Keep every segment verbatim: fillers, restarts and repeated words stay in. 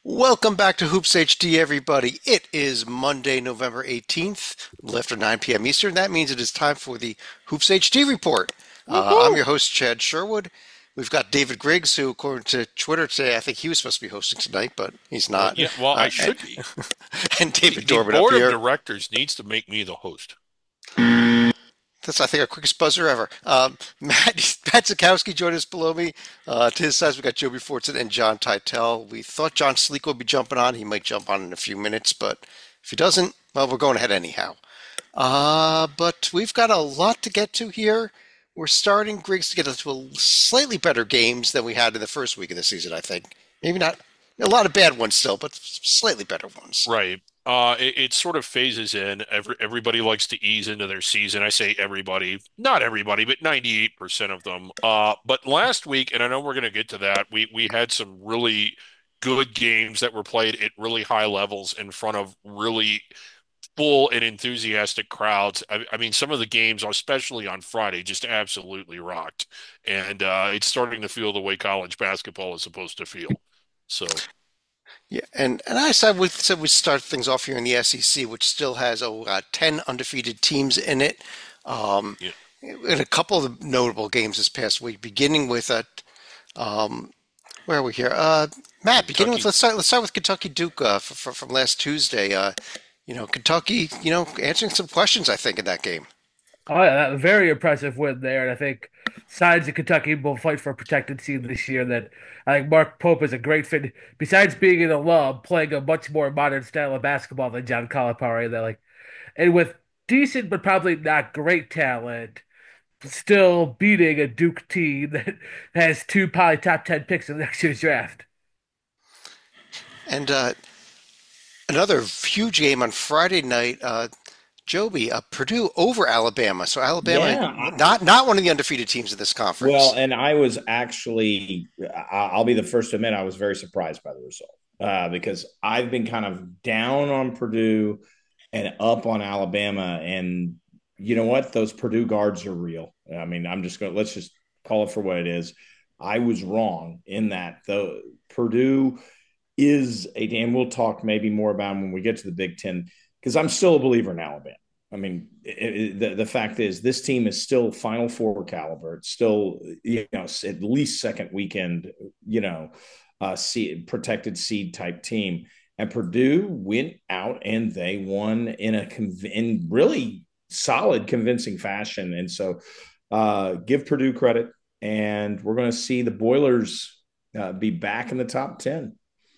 Welcome back to Hoops H D, everybody. It is Monday, November eighteenth, a little after nine p m. Eastern. That means it is time for the Hoops H D report. Uh, I'm Woohoo! your host, Chad Sherwood. We've got David Griggs, who, according to Twitter today, I think he was supposed to be hosting tonight, but he's Well, not. yeah, well, I Uh, and, should be. and The, David the Dorman up board of here. directors needs to make me the host. That's, I think, our quickest buzzer ever. Um, Matt, Matt Zukowski joined us below me. Uh, to his side, we got Joby Fortson and John Titel. We thought John Sleek would be jumping on. He might jump on in a few minutes, but if he doesn't, well, we're going ahead anyhow. Uh, but we've got a lot to get to here. We're starting, Griggs, to get into a slightly better games than we had in the first week of the season, I think. Maybe not a lot of bad ones still, but slightly better ones. Right. Uh, it, it sort of phases in. Every, everybody likes to ease into their season. I say everybody, not everybody, but ninety-eight percent of them. Uh, but last week, and I know we're going to get to that, we we had some really good games that were played at really high levels in front of really full and enthusiastic crowds. I, I mean, some of the games, especially on Friday, just absolutely rocked. And uh, it's starting to feel the way college basketball is supposed to feel. So, Yeah, and, and I said we said we start things off here in the S E C, which still has oh, uh, ten undefeated teams in it. Um, yeah, in a couple of the notable games this past week, beginning with a um, where are we here? Uh, Matt, beginning with Kentucky. let's start let's start with Kentucky Duke uh, f f from last Tuesday. Uh, you know, Kentucky, you know, answering some questions I think in that game. Oh yeah, that very impressive win there, and I think signs that Kentucky will fight for a protected seed this year. That I think Mark Pope is a great fit. Besides being an alum, playing a much more modern style of basketball than John Calipari. That like, and with decent but probably not great talent, still beating a Duke team that has two probably top ten picks in next year's draft. And uh, another huge game on Friday night. Uh, Joby, uh, Purdue over Alabama. So Alabama, Yeah, I, not not one of the undefeated teams in this well, conference. and I was actually, I- I'll be the first to admit, I was very surprised by the result uh, because I've been kind of down on Purdue and up on Alabama. And you know what? Those Purdue guards are real. I mean, I'm just going to, let's just call it for what it is. I was wrong in that the Purdue is a, and we'll talk maybe more about them when we get to the Big Ten, because I'm still a believer in Alabama. I mean, it, it, the, the fact is, this team is still Final Four caliber. It's still, you know, at least second weekend, you know, uh, seed, protected seed type team. And Purdue went out and they won in a conv- in really solid, convincing fashion. And so, uh, give Purdue credit, and we're going to see the Boilers uh, be back in the top ten.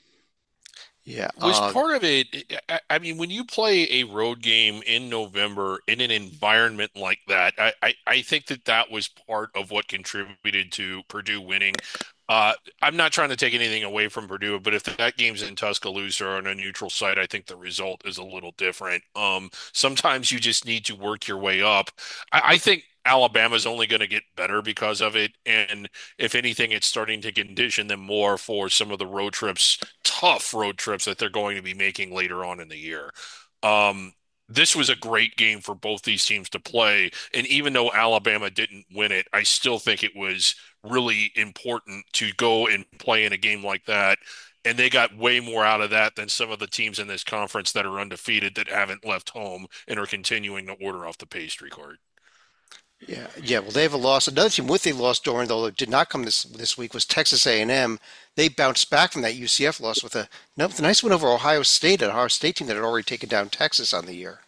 Yeah. Was Uh, part of it, I, I mean, when you play a road game in November in an environment like that, I, I, I think that that was part of what contributed to Purdue winning. Uh, I'm not trying to take anything away from Purdue, but if that game's in Tuscaloosa or on a neutral site, I think the result is a little different. Um, sometimes you just need to work your way up. I, I think Alabama's only going to get better because of it, and if anything, it's starting to condition them more for some of the road trips, tough road trips that they're going to be making later on in the year. Um, this was a great game for both these teams to play. And even though Alabama didn't win it, I still think it was really important to go and play in a game like that. And they got way more out of that than some of the teams in this conference that are undefeated that haven't left home and are continuing to order off the pastry card. Yeah, yeah. Well, they have a loss. Another team with a loss, Doran, though it did not come this this week, was Texas A and M. They bounced back from that U C F loss with a, no, with a nice win over Ohio State, an Ohio State team that had already taken down Texas on the year.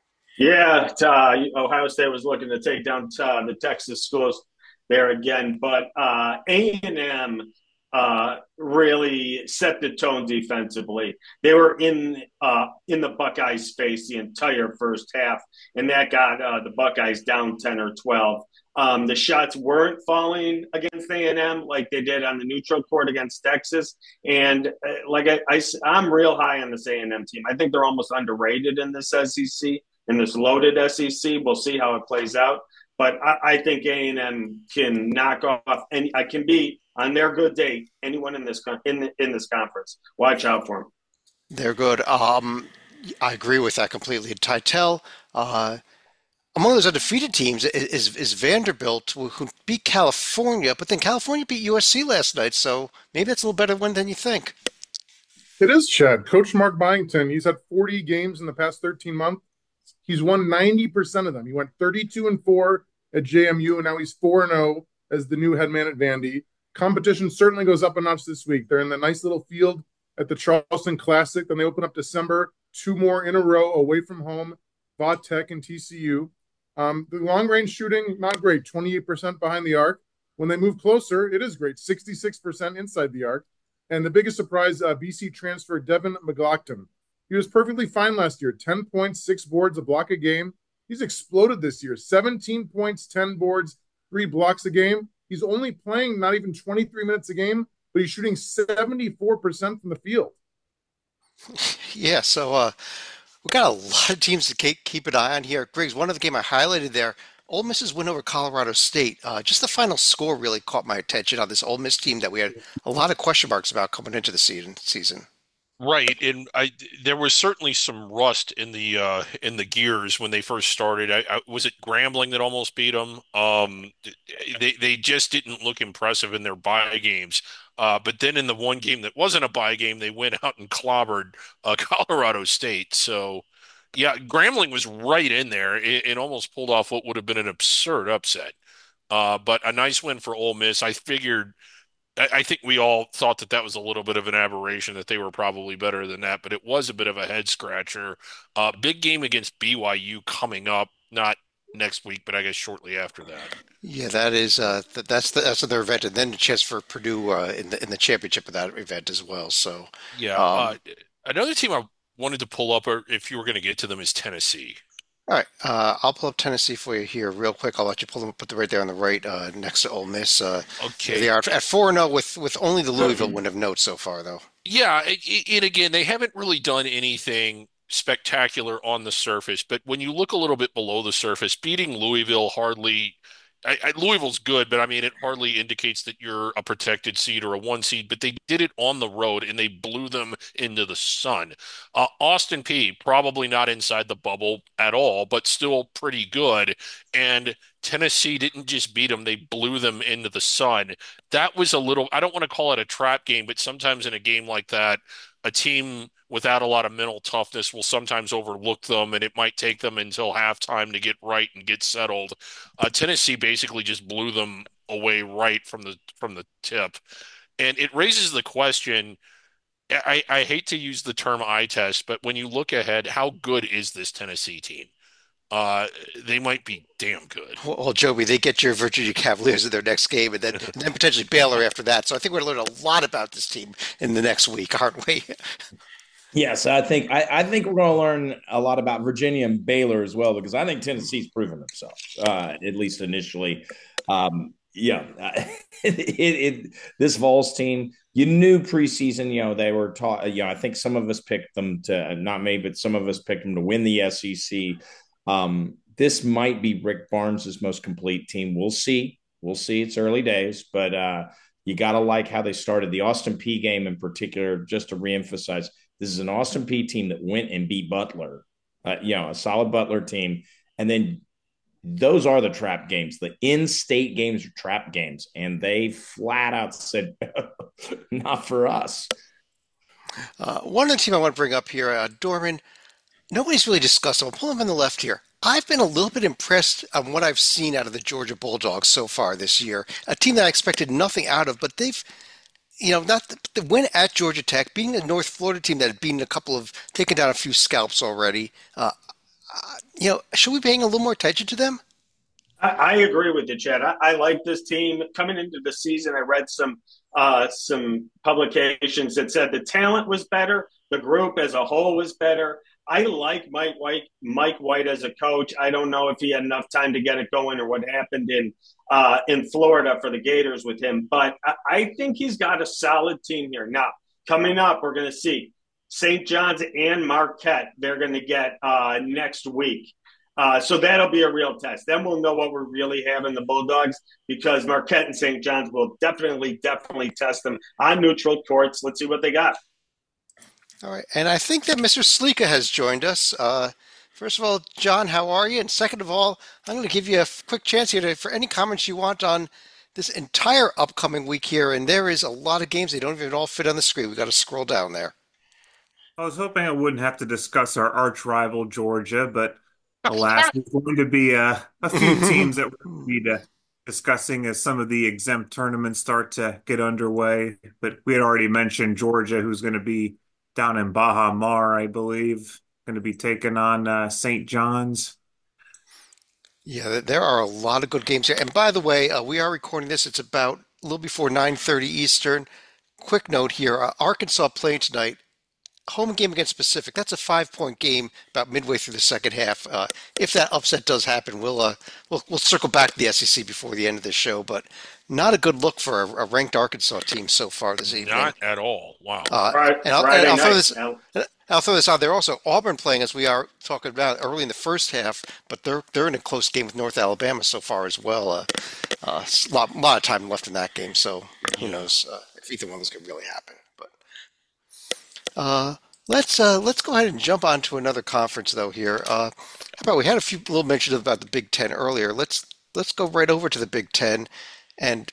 Yeah, uh, Ohio State was looking to take down uh, the Texas schools there again, but uh, A and M uh, really set the tone defensively. They were in uh, in the Buckeyes' space the entire first half, and that got uh, the Buckeyes down ten or twelve. Um, the shots weren't falling against A and M like they did on the neutral court against Texas, and uh, like I, I, I'm real high on this A and M team. I think they're almost underrated in this S E C, in this loaded S E C. We'll see how it plays out. But I, I think A and M can knock off and I can beat on their good day anyone in this in the, in this conference. Watch out for them. They're good. Um, I agree with that completely. Titel, uh, among those undefeated teams is, is, is Vanderbilt, who, who beat California, but then California beat U S C last night, so maybe that's a little better win than you think. It is Chad. Coach Mark Byington, he's had forty games in the past thirteen months. He's won ninety percent of them. He went thirty-two and four at J M U, and now he's four and oh as the new head man at Vandy. Competition certainly goes up a notch this week. They're in the nice little field at the Charleston Classic. Then they open up December, two more in a row away from home, Va Tech and T C U. Um, the long-range shooting, not great, twenty-eight percent behind the arc. When they move closer, it is great, sixty-six percent inside the arc. And the biggest surprise, uh, B C transfer Devin McGlockton. He was perfectly fine last year, ten points, six boards, a block a game. He's exploded this year, seventeen points, ten boards, three blocks a game. He's only playing not even twenty-three minutes a game, but he's shooting seventy-four percent from the field. Yeah, so uh, we've got a lot of teams to keep, keep an eye on here. Griggs, one of the game I highlighted there, Ole Miss's win over Colorado State. Uh, just the final score really caught my attention on this Ole Miss team that we had a lot of question marks about coming into the season. season. Right, and I there was certainly some rust in the uh, in the gears when they first started. I, I, was it Grambling that almost beat them? Um, they they just didn't look impressive in their bye games. Uh, but then in the one game that wasn't a bye game, they went out and clobbered uh, Colorado State. So, yeah, Grambling was right in there. It, it almost pulled off what would have been an absurd upset. Uh, but a nice win for Ole Miss. I figured. I think we all thought that that was a little bit of an aberration, that they were probably better than that, but it was a bit of a head scratcher. Uh, big game against B Y U coming up, not next week, but I guess shortly after that. Yeah, that is uh, th- that's the, that's their event, and then the chance for Purdue uh, in the in the championship of that event as well. So yeah, um, uh, another team I wanted to pull up, or if you were going to get to them, is Tennessee. All right, uh, I'll pull up Tennessee for you here real quick. I'll let you pull them, put them right there on the right uh, next to Ole Miss. Uh, Okay. They are at four and zero with with only the Louisville win of note so far, though. Yeah, and again, they haven't really done anything spectacular on the surface, but when you look a little bit below the surface, beating Louisville hardly. I, I, Louisville's good, but I mean, it hardly indicates that you're a protected seed or a one seed, but they did it on the road and they blew them into the sun. Uh, Austin Peay, probably not inside the bubble at all, but still pretty good. And Tennessee didn't just beat them, they blew them into the sun. That was a little, I don't want to call it a trap game, but sometimes in a game like that, a team without a lot of mental toughness will sometimes overlook them, and it might take them until halftime to get right and get settled. Uh, Tennessee basically just blew them away right from the from the tip, and it raises the question. I, I hate to use the term eye test, but when you look ahead, how good is this Tennessee team? Uh, they might be damn good. Well, well, Joby, they get your Virginia Cavaliers in their next game, and then and then potentially Baylor after that. So I think we're going to learn a lot about this team in the next week, aren't we? Yes, I think I, I think we're going to learn a lot about Virginia and Baylor as well, because I think Tennessee's proven themselves, uh, at least initially. Um, yeah, it, it, this Vols team, you knew preseason, you know, they were taught. You know, I think some of us picked them to, not me, but some of us picked them to win the S E C. Um, this might be Rick Barnes' most complete team. We'll see. We'll see. It's early days, but uh, you got to like how they started the Austin Peay game in particular. Just to reemphasize, this is an Austin Peay team that went and beat Butler, uh, you know, a solid Butler team. And then those are the trap games. The in-state games are trap games. And they flat out said, not for us. Uh, one of the team I want to bring up here, uh, Dorman, nobody's really discussed. I'll pull them on the left here. I've been a little bit impressed on what I've seen out of the Georgia Bulldogs so far this year. A team that I expected nothing out of, but they've You know, not the, the win at Georgia Tech, being a North Florida team that had beaten a couple of, taken down a few scalps already. Uh, uh, you know, should we be paying a little more attention to them? I, I agree with you, Chad. I, I like this team coming into the season. I read some uh, some publications that said the talent was better, the group as a whole was better. I like Mike White, Mike White as a coach. I don't know if he had enough time to get it going or what happened in uh, in Florida for the Gators with him, but I, I think he's got a solid team here. Now, coming up, we're going to see Saint John's and Marquette. They're going to get uh, next week. Uh, so that'll be a real test. Then we'll know what we really have in the Bulldogs, because Marquette and Saint John's will definitely, definitely test them on neutral courts. Let's see what they got. All right, and I think that Mister Slika has joined us. Uh, first of all, John, how are you? And second of all, I'm going to give you a f- quick chance here to, for any comments you want on this entire upcoming week here. And there is a lot of games. They don't even all fit on the screen. We've got to scroll down there. I was hoping I wouldn't have to discuss our arch rival Georgia, but alas, there's going to be uh, a few teams that we'll be uh, discussing as some of the exempt tournaments start to get underway. But we had already mentioned Georgia, who's going to be down in Baja Mar, I believe, going to be taking on uh, Saint John's. Yeah, th- there are a lot of good games here. And by the way, uh, we are recording this. It's about a little before nine thirty Eastern. Quick note here, uh, Arkansas playing tonight. Home game against Pacific. That's a five-point game about midway through the second half. Uh, if that upset does happen, we'll uh, we'll we'll circle back to the S E C before the end of this show. But not a good look for a, a ranked Arkansas team so far this evening. Not at all. Wow. Uh, Friday, and I'll, and Friday I'll throw night. this. Now, I'll throw this out there also. Auburn playing as we are talking about early in the first half, but they're they're in a close game with North Alabama so far as well. Uh, uh, a lot, lot of time left in that game, so who knows uh, if either one of those could really happen. But uh, let's uh, let's go ahead and jump on to another conference though here. Uh, how about we had a few little mentions about the Big Ten earlier. Let's let's go right over to the Big Ten, and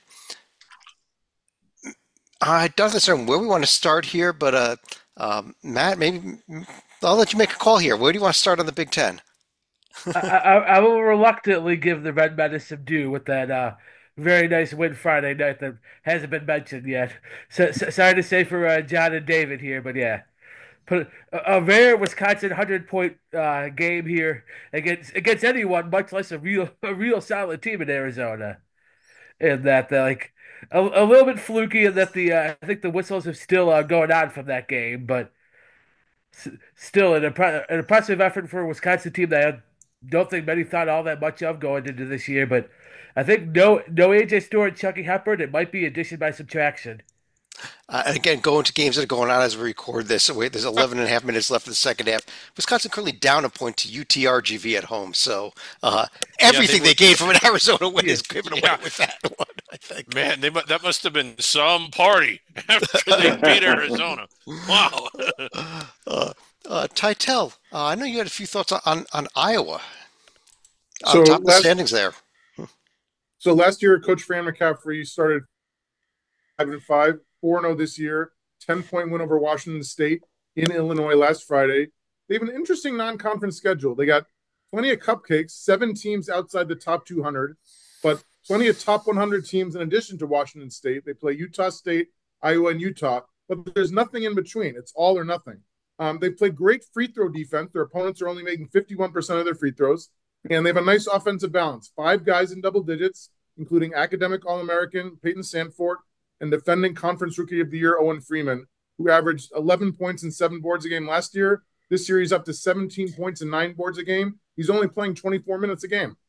I don't understand where we want to start here, but uh, um, Matt, maybe I'll let you make a call here. Where do you want to start on the Big Ten? I, I, I will reluctantly give the Red Menace some due with that uh, very nice win Friday night that hasn't been mentioned yet. So, so, sorry to say for uh, John and David here, but yeah, put a, a rare Wisconsin hundred point uh, game here against against anyone, much less a real a real solid team in Arizona. And that uh, like a, a little bit fluky, and that the uh, I think the whistles are still uh, going on from that game, but s- still an, impre- an impressive effort for a Wisconsin team that I don't think many thought all that much of going into this year. But I think no no A J Stewart, Chucky Hepburn, it might be addition by subtraction. Uh, and again, going to games that are going on as we record this. So wait, there's eleven and a half minutes left in the second half. Wisconsin currently down a point to U T R G V at home. So uh, Yeah, they everything were. they gained from an Arizona win Yeah. is given away Yeah, with that one, I think. man, they mu- that must have been some party after they beat Arizona. Wow. Uh, uh, Titel, uh, I know you had a few thoughts on, on, on Iowa on So top of the last standings there. so last year, Coach Fran McCaffrey started five and five, four and zero this year. Ten point win over Washington State in Illinois last Friday. They have an interesting non-conference schedule. They got plenty of cupcakes, seven teams outside the top two hundred, but plenty of top one hundred teams in addition to Washington State. They play Utah State, Iowa, and Utah, but there's nothing in between. It's all or nothing. Um, they played great free throw defense. Their opponents are only making fifty-one percent of their free throws, and they have a nice offensive balance. Five guys in double digits, including academic All-American Peyton Sandfort and defending Conference Rookie of the Year Owen Freeman, who averaged eleven points and seven boards a game last year. This year, he's up to seventeen points and nine boards a game. He's only playing twenty-four minutes a game.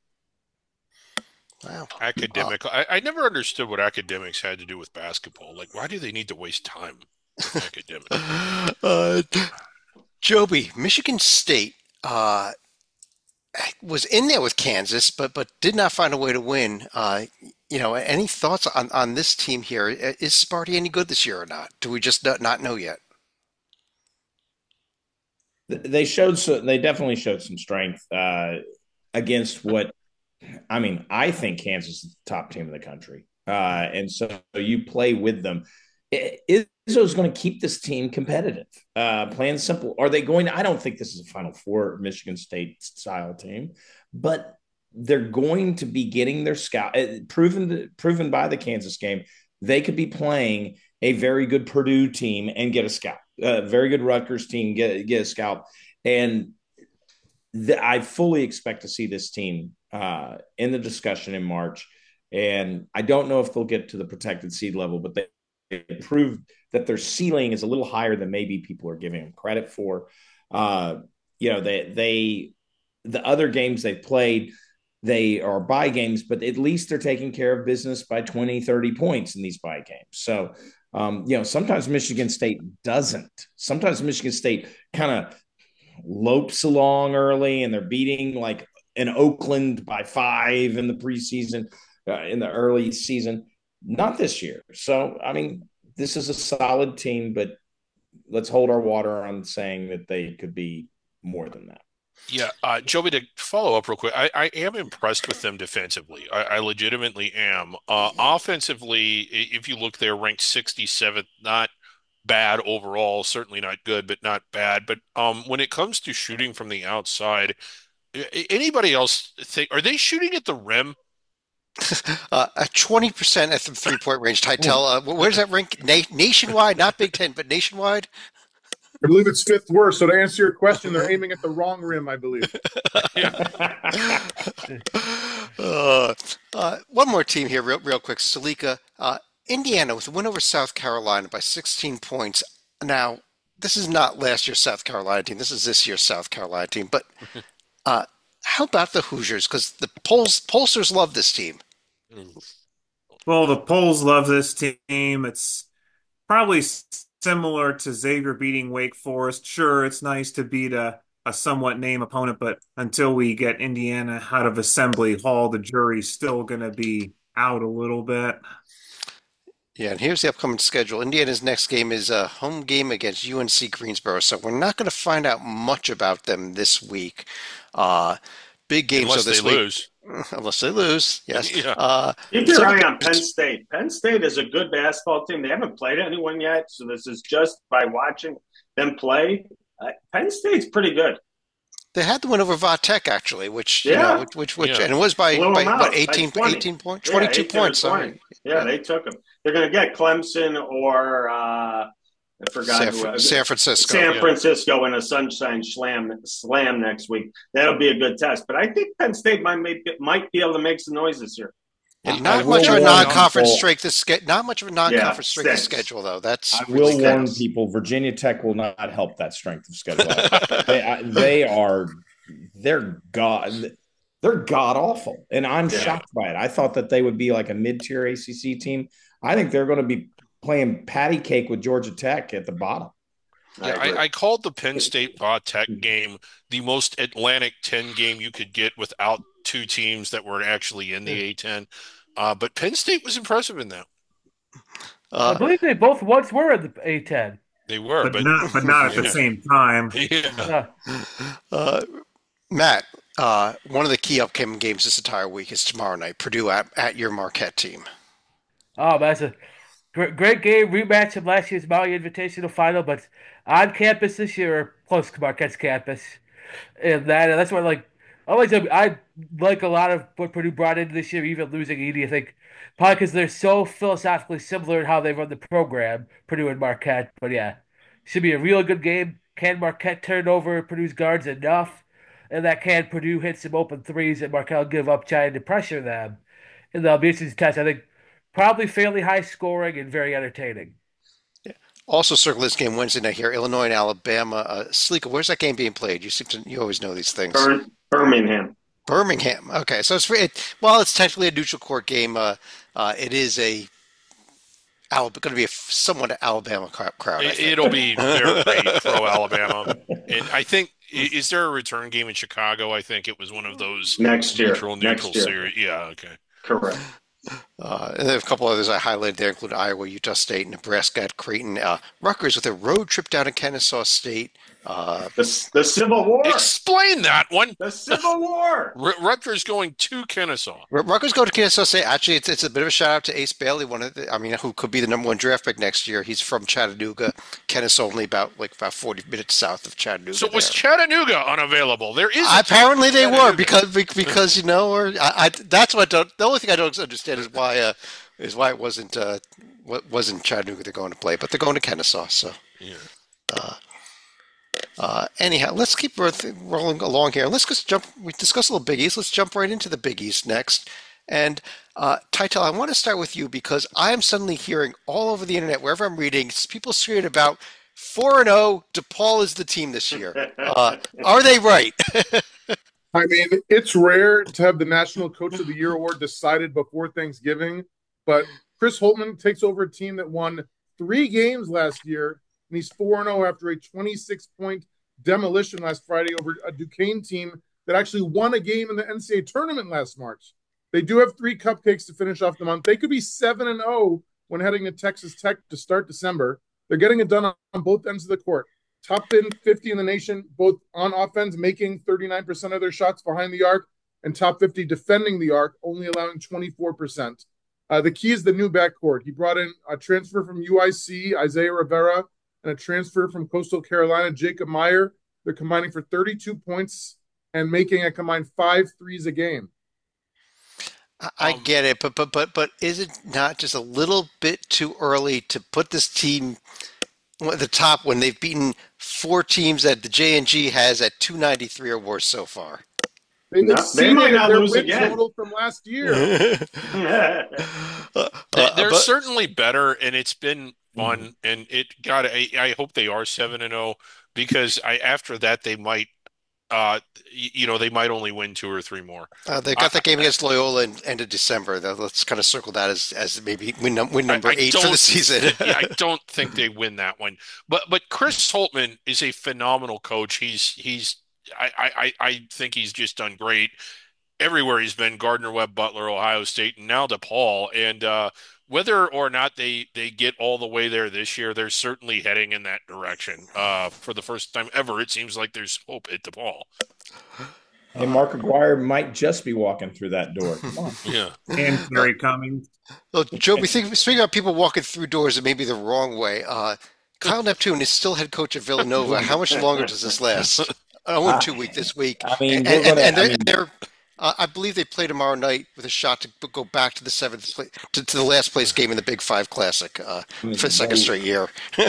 Wow. Uh, Academic. I, I never understood what academics had to do with basketball. Like, why do they need to waste time with academics? uh, Joby, Michigan State uh, was in there with Kansas, but but did not find a way to win. Uh, you know, any thoughts on, on this team here? Is Sparty any good this year or not? Do we just not, not know yet? They showed so they definitely showed some strength uh, against what I mean. I think Kansas is the top team in the country, uh, and so you play with them. Izzo's going to keep this team competitive. Uh, plain simple. Are they going to? I don't think this is a Final Four Michigan State style team, but they're going to be getting their scout uh, proven proven by the Kansas game. They could be playing a very good Purdue team and get a scout. A very good Rutgers team get get a scout, and the, I fully expect to see this team uh, in the discussion in March. And I don't know if they'll get to the protected seed level, but they, they proved that their ceiling is a little higher than maybe people are giving them credit for. Uh, you know, they they the other games they've played, they are bye games, but at least they're taking care of business by twenty, thirty points in these bye games. So, um, you know, sometimes Michigan State doesn't. Sometimes Michigan State kind of lopes along early and they're beating like an Oakland by five in the preseason, uh, in the early season. Not this year. So, I mean, this is a solid team, but let's hold our water on saying that they could be more than that. Yeah, uh, Joby, to follow up real quick, I, I am impressed with them defensively. I, I legitimately am. Uh, offensively, if you look, they're ranked sixty-seventh, not bad overall, certainly not good, but not bad. But um, when it comes to shooting from the outside, anybody else think are they shooting at the rim? Uh, at twenty percent at the three-point range. Titel, uh, where's that rank? Na- nationwide, not Big Ten, but nationwide? I believe it's fifth worst. So to answer your question, they're aiming at the wrong rim, I believe. uh, uh, one more team here, real, real quick. Salika, uh, Indiana with a win over South Carolina by sixteen points. Now, this is not last year's South Carolina team. This is this year's South Carolina team. But uh, how about the Hoosiers? Because the polls, pollsters love this team. Well, the polls love this team. It's probably similar to Xavier beating Wake Forest. Sure, it's nice to beat a, a somewhat name opponent, but until we get Indiana out of Assembly Hall, the jury's still going to be out a little bit. Yeah, and here's the upcoming schedule. Indiana's next game is a home game against U N C Greensboro, so we're not going to find out much about them this week. Uh, big games Unless so this they week. lose. Unless they lose, yes. Yeah. Uh, Keep your so- eye on Penn State. Penn State is a good basketball team. They haven't played anyone yet, so this is just by watching them play. Uh, Penn State's pretty good. They had the win over Vatek actually, which you Yeah. know, which which, which Yeah. and it was by, Blew by them out what by eighteen, twenty. eighteen points, Yeah, twenty-two eighteen or points. twenty. Sorry. Yeah, they took them. They're going to get Clemson or uh, I forgot San, who. Fran- San Francisco. San yeah. Francisco in a sunshine slam slam next week. That'll be a good test. But I think Penn State might make, might be able to make some noise this year. And I not will much of a warn non-conference people- strength of ske- not much of a non-conference Yeah, strength of six. schedule though. That's I really will good. warn people: Virginia Tech will not help that strength of schedule. they, I, they are, they're god, they're god awful, and I'm Yeah. shocked by it. I thought that they would be like a mid-tier A C C team. I think they're going to be playing patty cake with Georgia Tech at the bottom. Yeah, I agree. I, I called the Penn State Tech game the most Atlantic ten game you could get without two teams that were actually in the A ten. Uh, but Penn State was impressive in that. I Uh, believe they both once were in the A ten. They were, But but, not, but not at the Yeah. same time. yeah. Uh, uh, Matt, uh, one of the key upcoming games this entire week is tomorrow night. Purdue at, at your Marquette team. oh, that's a great, great game rematch of last year's Maui Invitational Final, but on campus this year, or close to Marquette's campus, and that that's what like always I like a lot of what Purdue brought in this year, even losing Edie. I think probably because they're so philosophically similar in how they run the program, Purdue and Marquette. But yeah, should be a real good game. Can Marquette turn over Purdue's guards enough? And that can Purdue hit some open threes and Marquette give up trying to pressure them. And that'll be an interesting test. I think probably fairly high scoring and very entertaining. Also circle this game Wednesday night here, Illinois and Alabama. Uh, Sleeka, where's that game being played? You seem to you always know these things. Bir- Birmingham. Birmingham. Okay, so it's it, well, it's technically a neutral court game. Uh, uh, it is a going to be a somewhat Alabama crowd. I It, think. it'll be very pro Alabama. And I think i- is there a return game in Chicago? I think it was one of those Next year. neutral Next neutral year. series. Yeah, okay. Correct. Uh, and then a couple others I highlighted there include Iowa, Utah State, Nebraska at Creighton, uh, Rutgers with a road trip down to Kennesaw State. Uh, The, the Civil War. Explain that one. The Civil War. R- Rutgers going to Kennesaw. Ru- Rutgers go to Kennesaw State. Actually, it's it's a bit of a shout out to Ace Bailey, one of the, I mean, who could be the number one draft pick next year. He's from Chattanooga. Kennesaw only about like about forty minutes south of Chattanooga. So was there. Chattanooga unavailable? There is a Apparently they were Chattanooga. because be- because you know, or I, I that's what I don't. The only thing I don't understand is why uh, is why it wasn't uh, what wasn't Chattanooga they're going to play, but they're going to Kennesaw. So. Yeah. Uh, uh, anyhow, let's keep ro- rolling along here. Let's just jump. We discussed a little Big East. Let's jump right into the Big East next. And uh, Titel, I want to start with you because I am suddenly hearing all over the internet, wherever I'm reading, people screaming about four and zero. DePaul is the team this year. Uh, are they right? I mean, it's rare to have the National Coach of the Year award decided before Thanksgiving, but Chris Holtman takes over a team that won three games last year, and he's four and oh after a twenty-six point demolition last Friday over a Duquesne team that actually won a game in the N C double A tournament last March. They do have three cupcakes to finish off the month. They could be seven and oh when heading to Texas Tech to start December. They're getting it done on both ends of the court. Top fifty in the nation, both on offense, making thirty-nine percent of their shots behind the arc, and top fifty defending the arc, only allowing twenty-four percent. Uh, the key is the new backcourt. He brought in a transfer from U I C, Isaiah Rivera, and a transfer from Coastal Carolina, Jacob Meyer. They're combining for thirty-two points and making a combined five threes a game. I Um, get it, but but but but is it not just a little bit too early to put this team at the top when they've beaten four teams that the J and G has at two ninety-three or worse so far? They No, they might exceeded not their lose win again. total from last year. Uh, They- uh, They're but certainly better, and it's been Mhm. fun. And it got. I, I hope they are seven and zero because I after that they might. Uh, y- you know, they might only win two or three more. uh, they got I, that game against Loyola in end of December. Though. Let's kind of circle that as as maybe win, num- win I, number I eight for the don't. season. Yeah, I don't think they win that one. But but Chris Holtman is a phenomenal coach. He's he's. I I I I think he's just done great everywhere he's been. Gardner Webb, Butler, Ohio State, and now DePaul. And uh, whether or not they they get all the way there this year, they're certainly heading in that direction. Uh, for the first time ever, it seems like there's hope at DePaul. Hey, Mark Aguirre might just be walking through that door. Come on. Yeah. And Terry Cummings. Well, Joby, think, speaking of people walking through doors and maybe the wrong way, uh, Kyle Neptune is still head coach of Villanova. How much longer does this last? Oh, in two week this week, I mean, and we're and, gonna- and I they're, mean- they're uh, I believe they play tomorrow night with a shot to go back to the seventh place, to, to the last place game in the Big Five Classic uh, I mean, for the second they- straight year.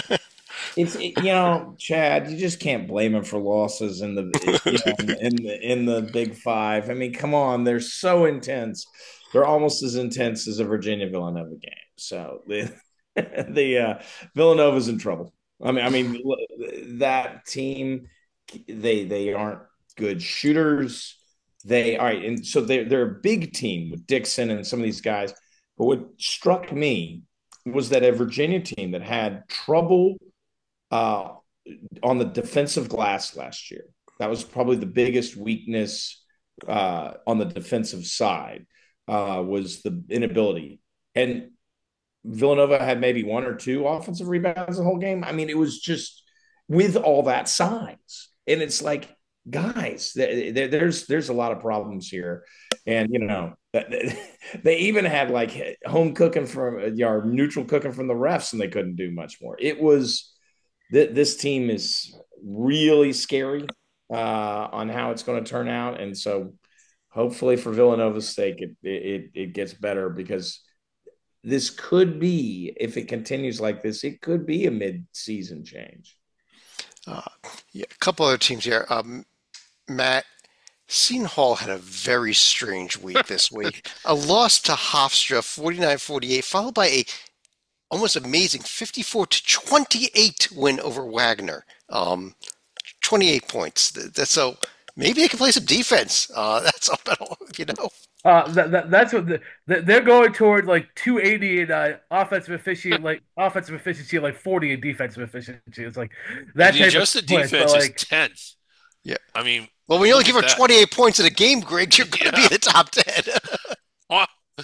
It's it, you know, Chad, you just can't blame him for losses in the you know, in the in the Big Five. I mean, come on, they're so intense. They're almost as intense as a Virginia Villanova game. So the the uh, Villanova's in trouble. I mean, I mean that team, they they aren't good shooters. They all right, and so they're they're a big team with Dixon and some of these guys. But what struck me was that a Virginia team that had trouble uh, on the defensive glass last year. That was probably the biggest weakness uh, on the defensive side uh, was the inability. And Villanova had maybe one or two offensive rebounds the whole game. I mean, it was just with all that size. And it's like, guys, there's there's a lot of problems here. And, you know, they even had like home cooking from, you know, neutral cooking from the refs, and they couldn't do much more. It was th- this team is really scary uh, on how it's going to turn out. And so hopefully for Villanova's sake, it, it, it gets better, because this could be, if it continues like this, it could be a mid-season change. Uh, yeah, a couple other teams here. Um, Matt, Seton Hall had a very strange week this week. A loss to Hofstra, forty-nine forty-eight, followed by a almost amazing fifty-four to twenty-eight win over Wagner. Um, twenty-eight points. That's so maybe they can play some defense. Uh, that's all, you know. Uh, that, that that's what the, they're going toward, like two eighty in uh, offensive efficiency, like offensive efficiency, like forty in defensive efficiency. It's like that The type adjusted of split, defense but, is like, tenth. Yeah. I mean, Well, when you only look give at up that. twenty-eight points in a game, Greg, you're going to be Yeah. in the top ten. Wow.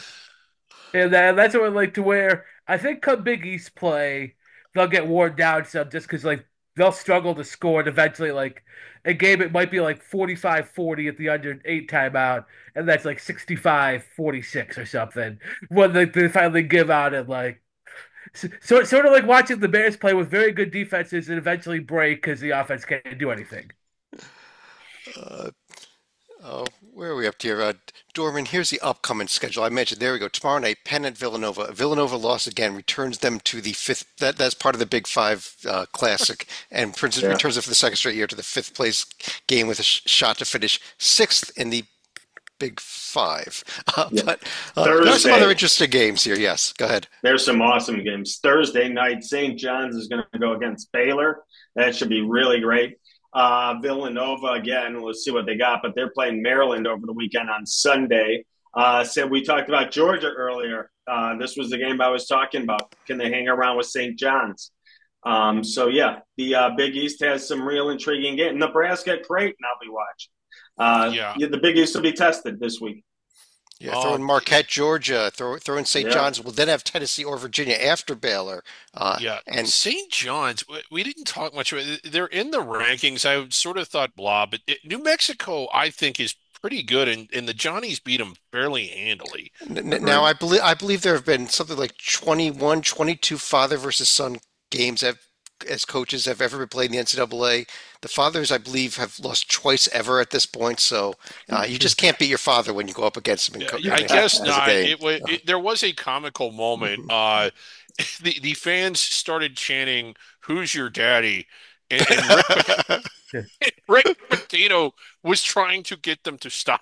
and that, that's what like to where I think come Big East play, they'll get worn down some just because like they'll struggle to score, and eventually like a game it might be like forty-five forty at the under eight timeout, and that's like sixty-five forty-six or something when they, they finally give out and like. So, so it's sort of like watching the Bears play with very good defenses and eventually break because the offense can't do anything. Uh, oh, where are we up to here? Uh, Dorman, here's the upcoming schedule. I mentioned, there we go. Tomorrow night, Penn at Villanova. Villanova loss again, returns them to the fifth. That, that's part of the Big Five uh, Classic, and Princeton Yeah. returns them for the second straight year to the fifth place game with a sh- shot to finish sixth in the Big Five. Uh, Yeah. But uh, there are some Thursday. other interesting games here. Yes, go ahead. There's some awesome games. Thursday night, Saint John's is going to go against Baylor. That should be really great. Uh, Villanova, again, let's see what they got, but they're playing Maryland over the weekend on Sunday. Uh, so we talked about Georgia earlier. Uh, this was the game I was talking about. Can they hang around with Saint John's? Um, so, yeah, the uh, Big East has some real intriguing games. Nebraska at Creighton, I'll be watching. Uh, Yeah. The Big East will be tested this week. Yeah, throw in Um, Marquette, Georgia. Throw throw in Saint Yeah. John's. We'll then have Tennessee or Virginia after Baylor. Uh, Yeah, and Saint John's, w- we didn't talk much about it. They're in the rankings. I sort of thought blah, but it, New Mexico, I think, is pretty good, and, and the Johnnies beat them fairly handily. N- n- Now, I believe I believe there have been something like twenty-one, twenty-two father versus son games have as coaches have ever been played in the N C double A. The fathers, I believe, have lost twice ever at this point. So uh, you just can't beat your father when you go up against him in, co- Yeah, in I a, guess as a not. game. It was Uh, it, there was a comical moment. Uh, the the fans started chanting, "Who's your daddy?" and, and Rick Rick Pitino was trying to get them to stop.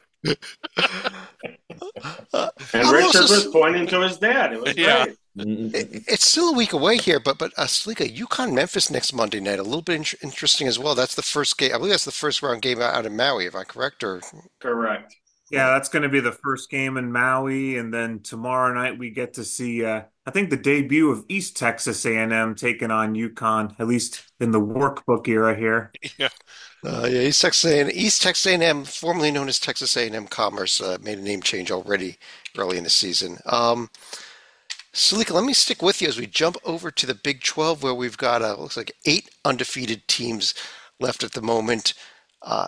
uh, And I'm Richard also. was pointing to his dad. It was Yeah. great. It, it's still a week away here, but but uh, Salika, UConn Memphis next Monday night, a little bit in interesting as well. That's the first game. I believe that's the first round game out, out in Maui, if I'm correct. Or Correct. Yeah, that's going to be the first game in Maui, and then tomorrow night we get to see, uh, I think, the debut of East Texas A and M taking on UConn, at least in the workbook era here. Yeah. uh, yeah, East Texas A and East Texas A and M, formerly known as Texas A and M Commerce, uh, made a name change already early in the season. Um, Salika, let me stick with you as we jump over to the Big twelve, where we've got uh, looks like eight undefeated teams left at the moment. Uh,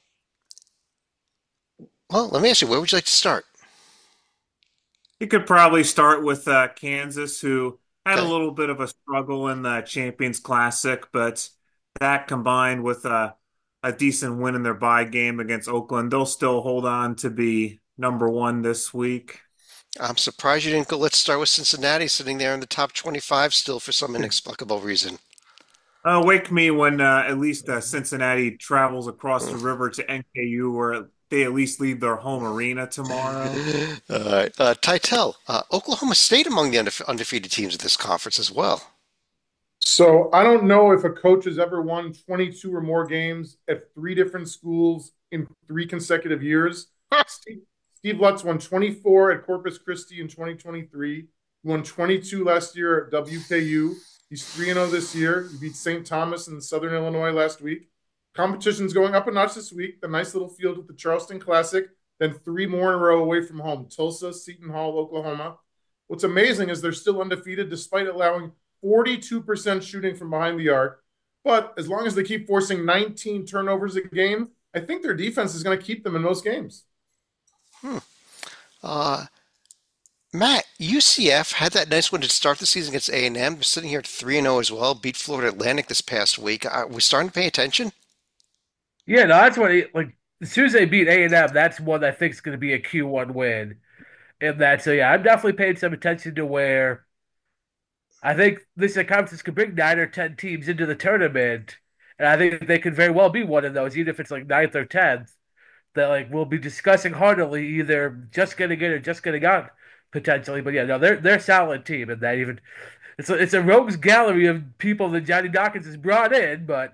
well, let me ask you, where would you like to start? You could probably start with uh, Kansas, who had a Okay. little bit of a struggle in the Champions Classic, but that combined with a, a decent win in their bye game against Oakland, they'll still hold on to be number one this week. I'm surprised you didn't go. Let's start with Cincinnati, sitting there in the top twenty-five still for some inexplicable reason. Uh, wake me when uh, at least uh, Cincinnati travels across the river to N K U, where they at least leave their home arena tomorrow. All right. Uh, Titel, uh, Oklahoma State among the undefe undefeated teams of this conference as well. So I don't know if a coach has ever won twenty-two or more games at three different schools in three consecutive years. Steve, Steve Lutz won twenty-four at Corpus Christi in twenty twenty-three. He won twenty-two last year at W K U. He's three and oh this year. He beat Saint Thomas in Southern Illinois last week. Competition's going up a notch this week. The nice little field at the Charleston Classic, then three more in a row away from home: Tulsa, Seton Hall, Oklahoma. What's amazing is they're still undefeated despite allowing forty-two percent shooting from behind the arc. But as long as they keep forcing nineteen turnovers a game, I think their defense is going to keep them in most games. Hmm. Uh, Matt, U C F had that nice win to start the season against A and M. They're sitting here at three and oh as well. Beat Florida Atlantic this past week. Uh, we're starting to pay attention. Yeah, no, that's what he, like as soon as they beat A and M, that's one I think is going to be a Q one win. And that, so yeah, I'm definitely paying some attention to where I think this conference could bring nine or ten teams into the tournament, and I think they could very well be one of those, even if it's like ninth or tenth. That like we'll be discussing heartily, either just getting in or just getting out potentially. But yeah, no, they're they're a solid team, and that even it's a, it's a rogues gallery of people that Johnny Dawkins has brought in, but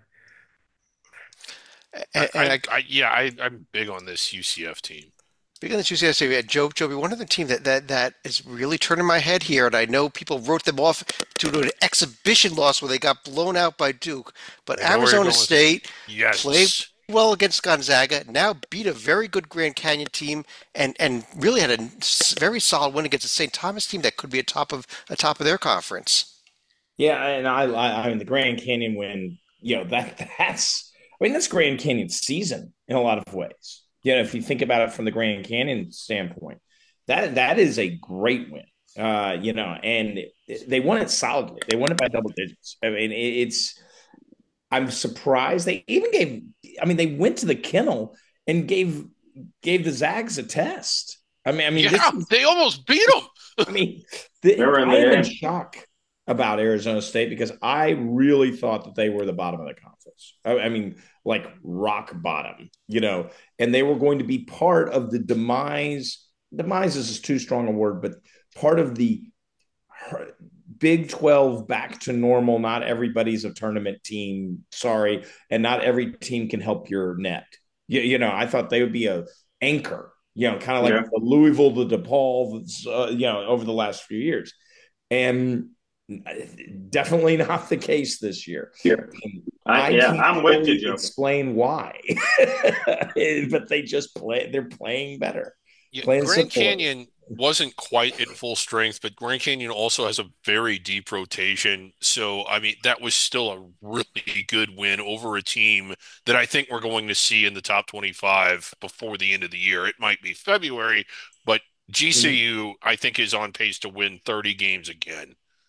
I, And, and I, I, I yeah, I, I'm big on this U C F team. Speaking of the U C F, we had Joe, Joby, one other team that, that, that is really turning my head here, and I know people wrote them off due to an exhibition loss where they got blown out by Duke, but I know where you're Arizona going. State played Yes. well against Gonzaga, now beat a very good Grand Canyon team, and, and really had a s- very solid win against a Saint Thomas team that could be a top of a top of their conference. Yeah, and I, I, I mean the Grand Canyon win. You know that that's. I mean that's Grand Canyon season in a lot of ways. You know, if you think about it from the Grand Canyon standpoint, that that is a great win. Uh, you know, and they won it solidly. They won it by double digits. I mean, it, it's. I'm surprised they even gave. I mean, they went to the kennel and gave gave the Zags a test. I mean, I mean, this Yeah, is they almost beat them. I mean, the, They were in I the am in game. shock about Arizona State because I really thought that they were the bottom of the conference. I, I mean, like rock bottom, you know, and they were going to be part of the demise. Demise is too strong a word, but part of the Big twelve back to normal. Not everybody's a tournament team. Sorry. And not every team can help your net. You, you know, I thought they would be a anchor, you know, kind of like Yeah. the Louisville to DePaul, uh, you know, over the last few years. And definitely not the case this year. Here. I, I yeah, can't I'm with you, really Joe. explain why, but they just play. They're playing better, Yeah, playing Grand simpler. Canyon wasn't quite at full strength, but Grand Canyon also has a very deep rotation. So, I mean, that was still a really good win over a team that I think we're going to see in the top twenty-five before the end of the year. It might be February, but G C U, I think, is on pace to win thirty games again.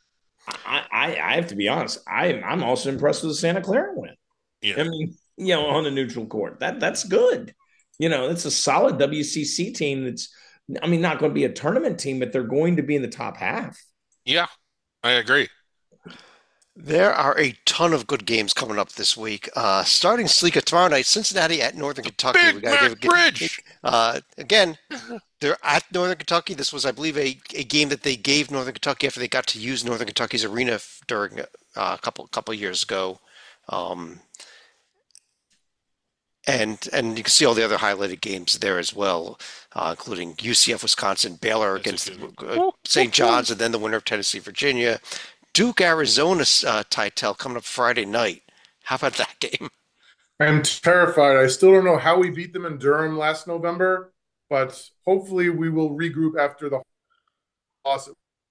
I, I, I have to be honest. I, I'm also impressed with the Santa Clara win. Yeah. I mean, you know, on a neutral court, that that's good. You know, it's a solid W C C team. That's, I mean, not going to be a tournament team, but they're going to be in the top half. Yeah, I agree. There are a ton of good games coming up this week. Uh, starting Sleeka tomorrow night, Cincinnati at Northern Kentucky. Big We gotta Mac give a, Bridge. Uh, again, they're at Northern Kentucky. This was, I believe, a, a game that they gave Northern Kentucky after they got to use Northern Kentucky's arena f- during uh, a couple couple years ago. Um, and and you can see all the other highlighted games there as well, uh, including U C F Wisconsin, Baylor That's a against good uh, Saint John's, and then the winner of Tennessee Virginia. Duke, Arizona, uh, Titel coming up Friday night. How about that game? I'm terrified. I still don't know how we beat them in Durham last November, but hopefully we will regroup after the loss.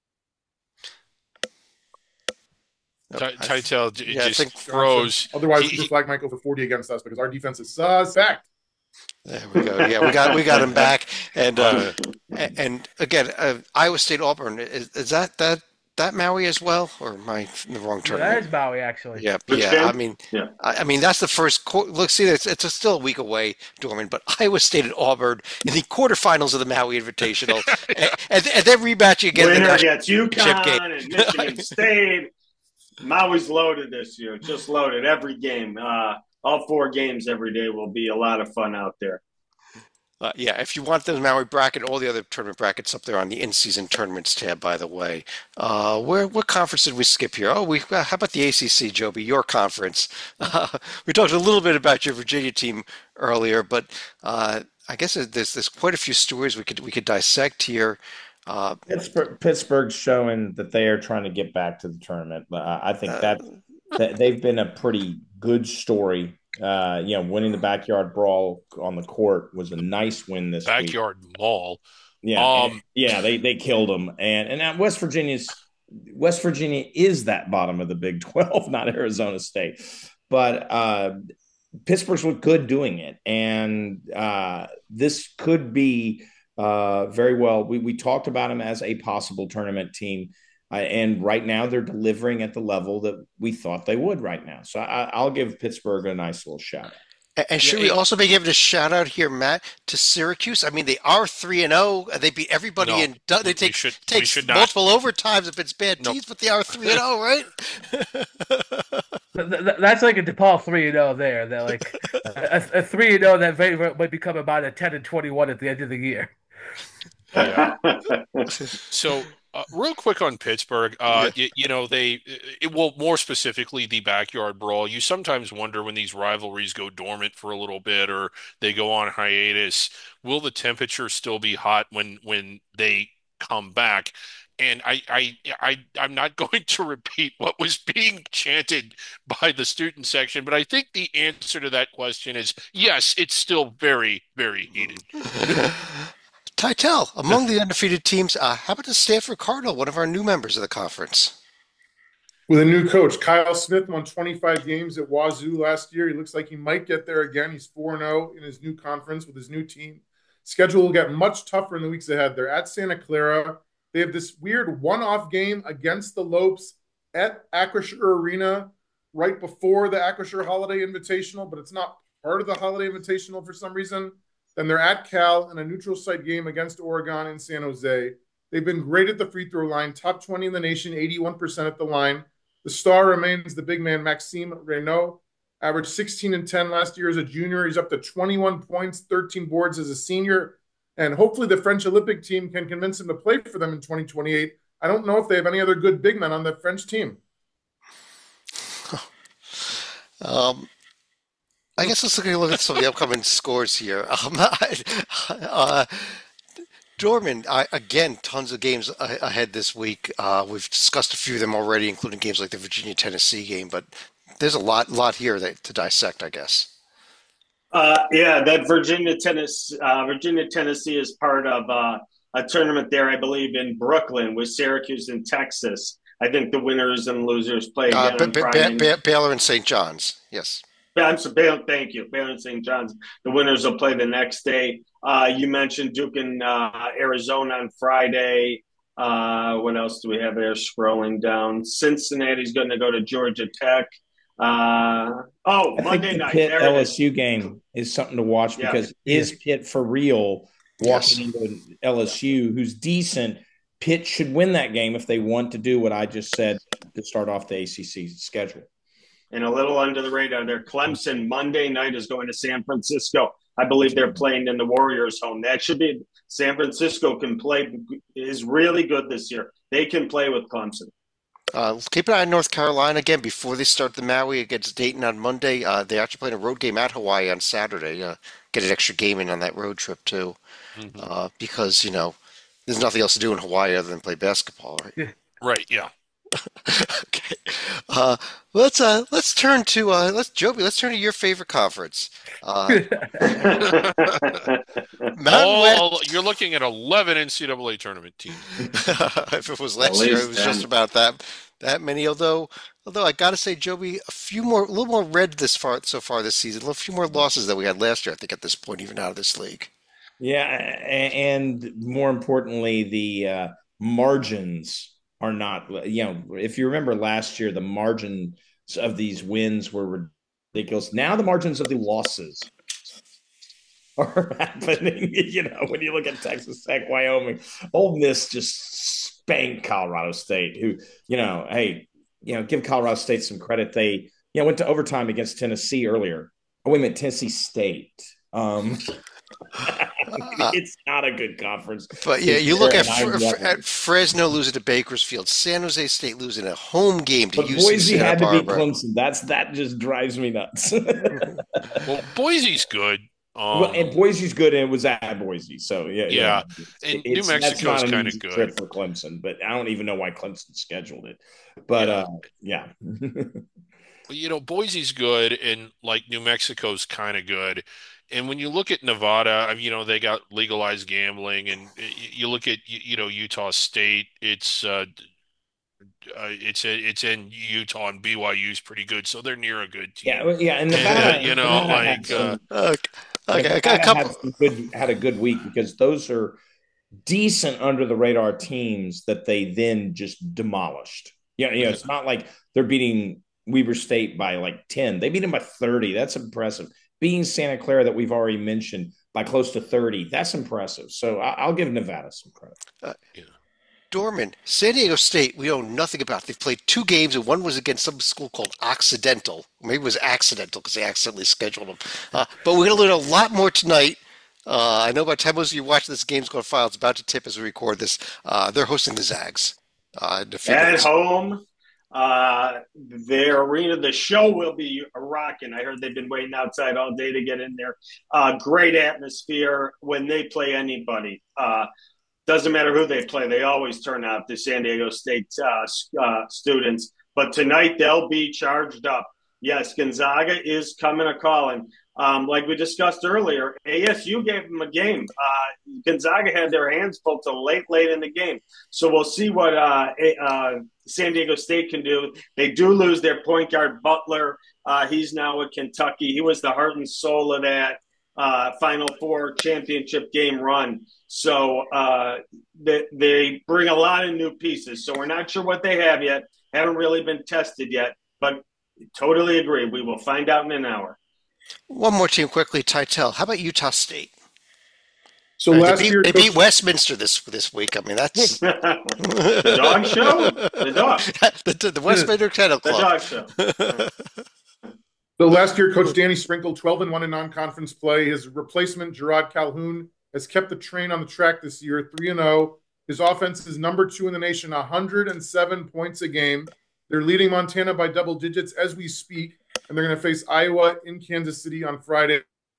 Ty- Titel j- yeah, I just think throws. Otherwise, he- we just he- flag Michael for forty against us because our defense is suspect. There we go. Yeah, we got we got him back, and uh, a- and again, uh, Iowa State Auburn is, is that that that Maui as well, or am I in the wrong Yeah, that tournament? is Maui, actually. Yeah, Which yeah. game? I mean, Yeah. I, I mean that's the first. Qu- look, see, it's it's a still a week away, Dorman, but Iowa State and Auburn in the quarterfinals of the Maui Invitational, and, and, and then rematching again. in the Winner national gets championship game. UConn and Michigan State. Maui's loaded this year, just loaded every game. Uh, all four games every day will be a lot of fun out there. Uh, yeah, if you want the Maui bracket, all the other tournament brackets up there on the in-season tournaments tab. By the way, uh, where what conference did we skip here? Oh, we uh, how about the A C C, Joby? Your conference. Uh, we talked a little bit about your Virginia team earlier, but uh, I guess there's there's quite a few stories we could we could dissect here. Uh, Pittsburgh, Pittsburgh's showing that they are trying to get back to the tournament. Uh, I think that, that they've been a pretty good story. Uh, you know, winning the backyard brawl on the court was a nice win this week. Backyard Mall. Yeah, Um, and- yeah, they they killed them, and and now West Virginia's West Virginia is that bottom of the Big twelve, not Arizona State, but uh, Pittsburgh's looked good doing it, and uh, this could be uh, very well. We we talked about them as a possible tournament team. Uh, and right now, they're delivering at the level that we thought they would right now. So I, I'll give Pittsburgh a nice little shout out. and and should Yeah, we it- also be giving a shout out here, Matt, to Syracuse? I mean, they are three and zero. They beat everybody, No, and they we take should- we takes should not. multiple overtimes if it's bad Nope. teams, but they are three and zero, right? Th- th- That's like a DePaul three and zero there. They're like a, a three and zero that very well might become about a ten and twenty one at the end of the year. Yeah. So, uh, real quick on Pittsburgh, uh, you, you know, they, it, well, more specifically, the backyard brawl. You sometimes wonder when these rivalries go dormant for a little bit or they go on hiatus, will the temperature still be hot when when they come back? And I, I, I, I'm not going to repeat what was being chanted by the student section, but I think the answer to that question is yes, it's still very, very heated. Titel, among the undefeated teams, uh, how about the Stanford Cardinal, one of our new members of the conference? With a new coach, Kyle Smith won twenty-five games at Wazoo last year. He looks like he might get there again. He's four and zero in his new conference with his new team. Schedule will get much tougher in the weeks ahead. They're at Santa Clara. They have this weird one-off game against the Lopes at Acrisure Arena right before the Acrisure Holiday Invitational, but it's not part of the Holiday Invitational for some reason. Then they're at Cal in a neutral site game against Oregon in San Jose. They've been great at the free throw line, top twenty in the nation, eighty-one percent at the line. The star remains the big man, Maxime Renault. Averaged sixteen and ten last year as a junior. He's up to twenty-one points, thirteen boards as a senior. And hopefully the French Olympic team can convince him to play for them in twenty twenty-eight. I don't know if they have any other good big men on the French team. Um, I guess let's look at, look at some of the upcoming scores here. Um, uh, Dorman, I, again, tons of games a- ahead this week. Uh, we've discussed a few of them already, including games like the Virginia-Tennessee game, but there's a lot lot here that, to dissect, I guess. Uh, yeah, that Virginia Tennessee, uh, Virginia Tennessee is part of uh, a tournament there, I believe, in Brooklyn with Syracuse and Texas. I think the winners and losers play again Uh, on Ba- Ba- Friday. Ba- Baylor and Saint John's, yes. I'm so, Baylor, thank you, Baylor and Saint John's. The winners will play the next day. Uh, you mentioned Duke and uh, Arizona on Friday. Uh, what else do we have there? Scrolling down, Cincinnati's going to go to Georgia Tech. Uh, oh, I think Monday the night. Pitt There it is. L S U game is something to watch Yeah. because is Pitt for real Yes. walking into L S U, who's decent? Pitt should win that game if they want to do what I just said to start off the A C C schedule. And a little under the radar there, Clemson Monday night is going to San Francisco. I believe they're playing in the Warriors' home. That should be San Francisco can play is really good this year. They can play with Clemson. Uh, keep an eye on North Carolina again before they start the Maui against Dayton on Monday. Uh, they're actually playing a road game at Hawaii on Saturday. Uh, get an extra game in on that road trip too, Mhm. uh, because you know there's nothing else to do in Hawaii other than play basketball, right? Right, yeah. Okay. Uh, let's uh, let's turn to uh, let's Joby. Let's turn to your favorite conference. Uh, Mountain West. All, you're looking at eleven N C double A tournament teams. If it was last year, it was just about that that many. Although, although I got to say, Joby, a few more, a little more red this far so far this season. A few more losses than we had last year. I think at this point, even out of this league. Yeah, and more importantly, the uh, margins are not. You know, if you remember last year, the margins of these wins were ridiculous. Now the margins of the losses are happening. You know, when you look at Texas Tech, Wyoming, Ole Miss just spanked Colorado State. Who, you know, hey, you know, give Colorado State some credit. They, you know, went to overtime against Tennessee earlier. Oh, wait a minute, Tennessee State. Um, it's not a good conference. But yeah, you look at, Fre- at Fresno losing to Bakersfield, San Jose State losing a home game to but U C Boise Santa had to beat Barbara. Clemson. That's that just drives me nuts. Well, Boise's good. Um, well, and Boise's good, and it was at Boise, so yeah, Yeah. yeah. And New Mexico's kind kinda of good. trip for Clemson, but I don't even know why Clemson scheduled it. But Yeah. uh, yeah, you know, Boise's good, and like New Mexico's kind of good. And when you look at Nevada, I mean, you know, they got legalized gambling, and y- you look at y- you know Utah State, it's uh, uh it's a, it's in Utah, and B Y U's pretty good, so they're near a good team. yeah, well, yeah, and And, Nevada, uh, you know, Nevada had like some- uh, Okay, okay, I got a Nevada couple. had some good had a good week because those are decent under the radar teams that they then just demolished. Yeah, you know, it's not like they're beating Weber State by like ten. They beat them by thirty. That's impressive. Beating Santa Clara that we've already mentioned by close to thirty. That's impressive. So I- I'll give Nevada some credit. yeah. Dorman, San Diego State, we know nothing about. They've played two games, and one was against some school called Occidental. Maybe it was accidental because they accidentally scheduled them. Uh, but we're going to learn a lot more tonight. Uh, I know by the time most of you watch this, game's going to file. It's about to tip as we record this. Uh, they're hosting the Zags. Uh, At home, uh, their arena, the show will be rocking. I heard they've been waiting outside all day to get in there. Uh, great atmosphere when they play anybody. Uh, doesn't matter who they play, they always turn out the San Diego State uh, uh, students. But tonight they'll be charged up. Yes, Gonzaga is coming a calling. Um, like we discussed earlier, A S U gave them a game. Uh, Gonzaga had their hands full till late, late in the game. So we'll see what uh, uh, San Diego State can do. They do lose their point guard, Butler. Uh, he's now at Kentucky. He was the heart and soul of that uh, Final Four championship game run. So uh, they, they bring a lot of new pieces. So we're not sure what they have yet. Haven't really been tested yet. But totally agree. We will find out in an hour. One more team quickly, Titel. How about Utah State? So Uh, last they beat, year, they Coach- beat Westminster this this week. I mean, that's The dog show? The dog. the, the, the Westminster Kennel The Club. dog show. So last year, Coach Danny Sprinkle, twelve and one in non-conference play. His replacement, Gerard Calhoun, has kept the train on the track this year, three and oh. His offense is number two in the nation, one hundred seven points a game. They're leading Montana by double digits as we speak, and they're going to face Iowa in Kansas City on Friday.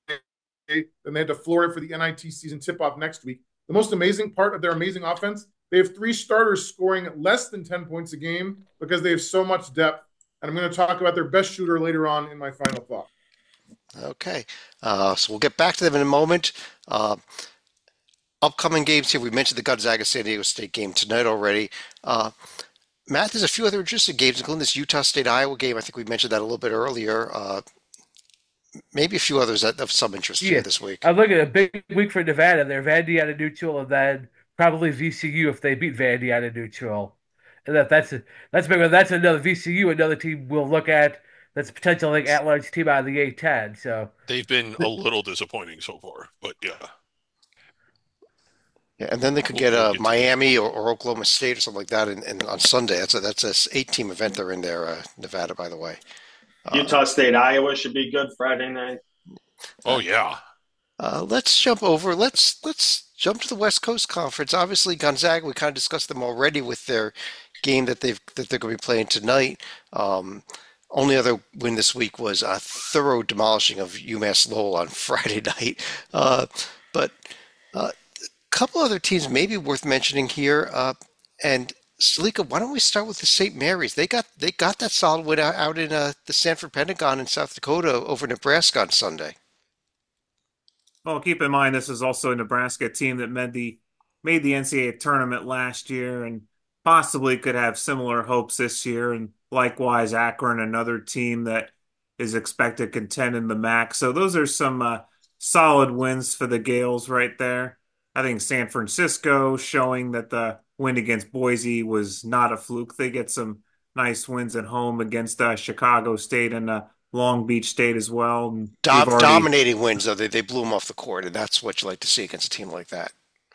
Then they head to Florida for the N I T season tip-off next week. The most amazing part of their amazing offense, they have three starters scoring less than ten points a game because they have so much depth. And I'm going to talk about their best shooter later on in my final thought. Okay, uh, so we'll get back to them in a moment. Uh, upcoming games here, we mentioned the Gonzaga San Diego State game tonight already. Uh, Matt, there's a few other interesting games, including this Utah State Iowa game. I think we mentioned that a little bit earlier. Uh, maybe a few others that of some interest Yeah. here this week. I'm looking at a big week for Nevada. There, Vandy had a new tool, and then probably V C U if they beat Vandy at a neutral. And that that's a, that's maybe that's another V C U, another team we'll look at that's a potential like at-large team out of the A ten. So They've been a little disappointing so far, but yeah, Yeah, and then they could we'll, get we'll uh, get to them. Miami or, or Oklahoma State or something like that, and, and on Sunday. That's a that's a s- eight team event. They're in there, uh, Nevada, by the way. Uh, Utah State, Iowa should be good Friday night. Oh yeah, uh, let's jump over. Let's let's jump to the West Coast Conference. Obviously, Gonzaga. We kind of discussed them already with their game that they've that they're going to be playing tonight. Um, only other win this week was a thorough demolishing of UMass Lowell on Friday night. Uh, but uh, couple other teams maybe worth mentioning here. Uh, and Salika, why don't we start with the Saint Mary's? They got they got that solid win out, out in uh, the Sanford Pentagon in South Dakota over Nebraska on Sunday. Well, keep in mind this is also a Nebraska team that made the made the N C double A tournament last year and possibly could have similar hopes this year. And likewise, Akron, another team that is expected to contend in the M A C. So those are some uh, solid wins for the Gales right there. I think San Francisco showing that the win against Boise was not a fluke. They get some nice wins at home against uh, Chicago State and uh, Long Beach State as well. And we've Dom- already dominating wins, though. They, they blew them off the court, and that's what you like to see against a team like that.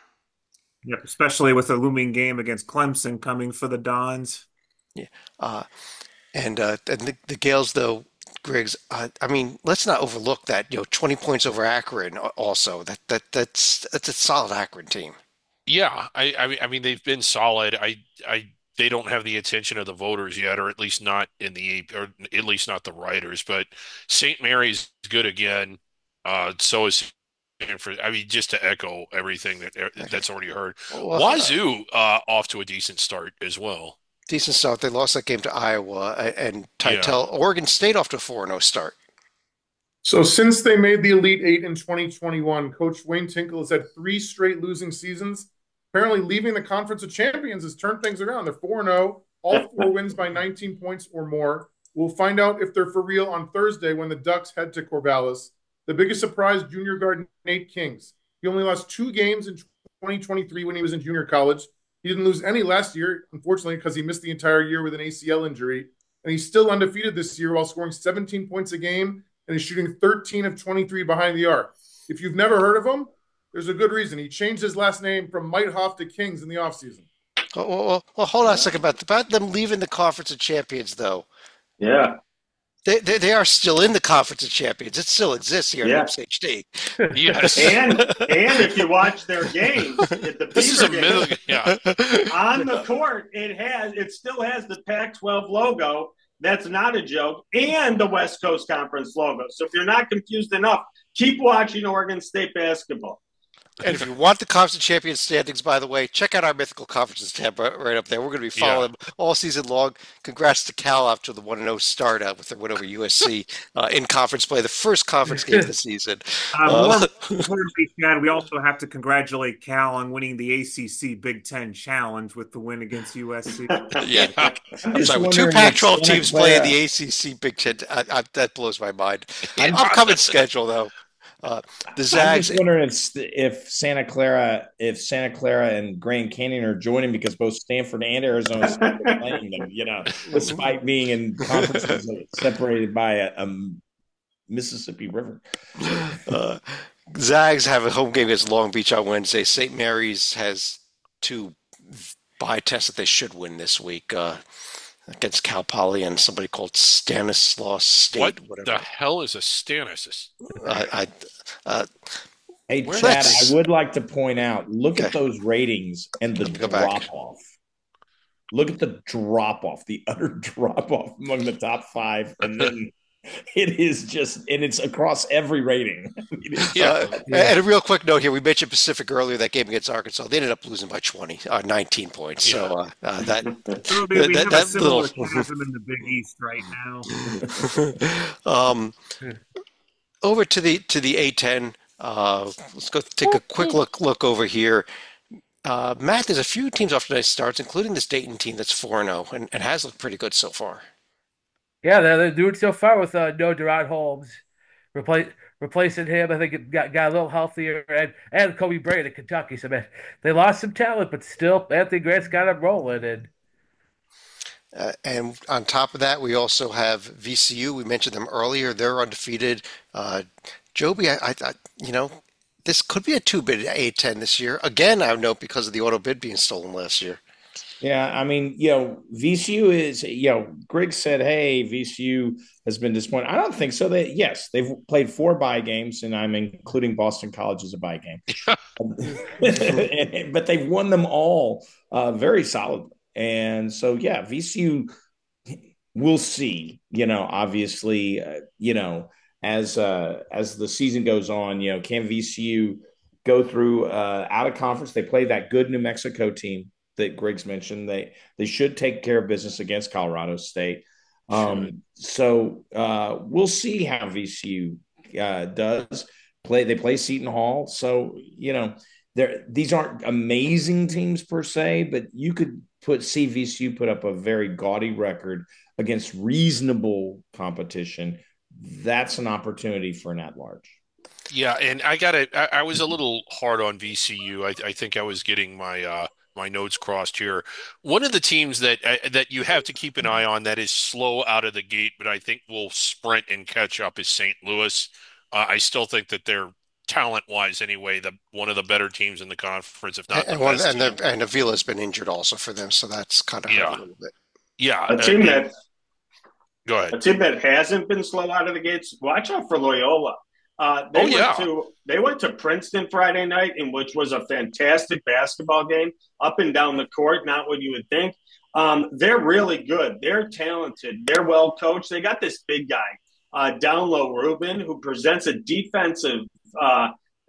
Yep, especially with a looming game against Clemson coming for the Dons. Yeah. Uh, and uh, and the, the Gales, though, Griggs, uh, I mean, let's not overlook that, you know, twenty points over Akron also. That that that's that's a solid Akron team. yeah. I, I mean, I mean, they've been solid. I, I, they don't have the attention of the voters yet, or at least not in the, or at least not the writers. But Saint Mary's good again. Uh, so is Stanford. I mean, just to echo everything that Okay. that's already heard. Well, uh, Wazoo, uh, off to a decent start as well. decent start. They lost that game to Iowa, uh, and Yeah. Titel, Oregon State off to a four and oh start. So since they made the Elite Eight in twenty twenty-one, Coach Wayne Tinkle has had three straight losing seasons. Apparently, leaving the Conference of Champions has turned things around. They're four and oh, all four wins by nineteen points or more. We'll find out if they're for real on Thursday when the Ducks head to Corvallis. The biggest surprise, junior guard Nate Kings. He only lost two games in twenty twenty-three when he was in junior college. He didn't lose any last year, unfortunately, because he missed the entire year with an A C L injury. And he's still undefeated this year while scoring seventeen points a game and is shooting thirteen of twenty-three behind the arc. If you've never heard of him, there's a good reason. He changed his last name from Meithoff to Kings in the offseason. Oh, well, well, well, hold on a second about about them leaving the Conference of Champions, though. Yeah. They, they they are still in the Conference of Champions. It still exists here Yeah. at M C H D. Yes. And and if you watch their games at the This is a Beaver middle. games, Yeah. on the court, it has it still has the Pac twelve logo. That's not a joke, and the West Coast Conference logo. So if you're not confused enough, keep watching Oregon State basketball. And if you want the Conference of Champions standings, by the way, check out our Mythical Conferences tab right, right up there. We're going to be following Yeah. them all season long. Congrats to Cal after the one and oh start uh, with their win over U S C uh, in conference play, the first conference game of the season. Uh, Uh, more importantly, Chad, we also have to congratulate Cal on winning the A C C Big Ten Challenge with the win against U S C. Yeah. I'm I'm just sorry, with two wondering Pac if twelve Santa teams playing Clara- the A C C Big Ten, I, I, that blows my mind. Yeah. Upcoming schedule, though. Uh, the I'm Zags, just wondering if, if Santa Clara, if Santa Clara and Grand Canyon are joining because both Stanford and Arizona State are playing them. You know, despite being in conferences separated by a, a Mississippi River. uh, Zags have a home game against Long Beach on Wednesday. Saint Mary's has two bye tests that they should win this week uh, against Cal Poly and somebody called Stanislaus State. What whatever. the hell is a Stannis? I, I, uh, Hey, Where Chad, that's- I would like to point out, look at Okay. those ratings and the Go back. drop off. Look at the drop off, the utter drop off among the top five. And then it is just, and it's across every rating. I mean, it's- Yeah. uh, And a real quick note here: we mentioned Pacific earlier. That game against Arkansas, they ended up losing by twenty, uh, nineteen points. So uh, uh, that So we, we That- have that a similar little- chasm in the Big East right now. um, over to the to the A ten. Uh, let's go take a quick look look over here. Uh, Matt, there's a few teams off to nice starts, including this Dayton team that's four and zero and and has looked pretty good so far. yeah, they're, they're doing so far with uh, no Durant Holmes, replace replacing him. I think it got, got a little healthier, and and Kobe Bryant at Kentucky. So man, they lost some talent, but still, Anthony Grant's got them rolling. And Uh, and on top of that, we also have V C U. We mentioned them earlier. They're undefeated. Uh, Joby, I, I, I, you know, this could be a two-bid A ten this year. Again, I would note because of the auto bid being stolen last year. Yeah, I mean, you know, V C U is, you know, Greg said, hey, V C U has been disappointed. I don't think so. They, yes, they've played four bye games, and I'm including Boston College as a bye game. But they've won them all uh, very solidly. And so, yeah, V C U, we'll see, you know, obviously, uh, you know, as uh, as the season goes on, you know, can V C U go through uh, out of conference? They play that good New Mexico team that Greg's mentioned. They they should take care of business against Colorado State. Um, so uh, we'll see how V C U uh, does play. They play Seton Hall, so you know there. These aren't amazing teams per se, but you could put see V C U put up a very gaudy record against reasonable competition. That's an opportunity for an at-large. Yeah, and I got it. I, I was a little hard on V C U. I, I think I was getting my uh, my notes crossed here. One of the teams that uh, that you have to keep an eye on that is slow out of the gate, but I think will sprint and catch up is Saint Louis. Uh, I still think that they're talent-wise anyway, the one of the better teams in the conference, if not And the one, best and, team. the, and Avila's been injured also for them, so that's kind of hurt Yeah. a little bit. Yeah, A team uh, that go ahead. a team that hasn't been slow out of the gates. Watch out for Loyola. Uh, they Oh, went yeah. to they went to Princeton Friday night, in which was a fantastic basketball game, up and down the court. Not what you would think. Um, they're really good. They're talented. They're well coached. They got this big guy, uh, down low Rubin, who presents a defensive. Uh,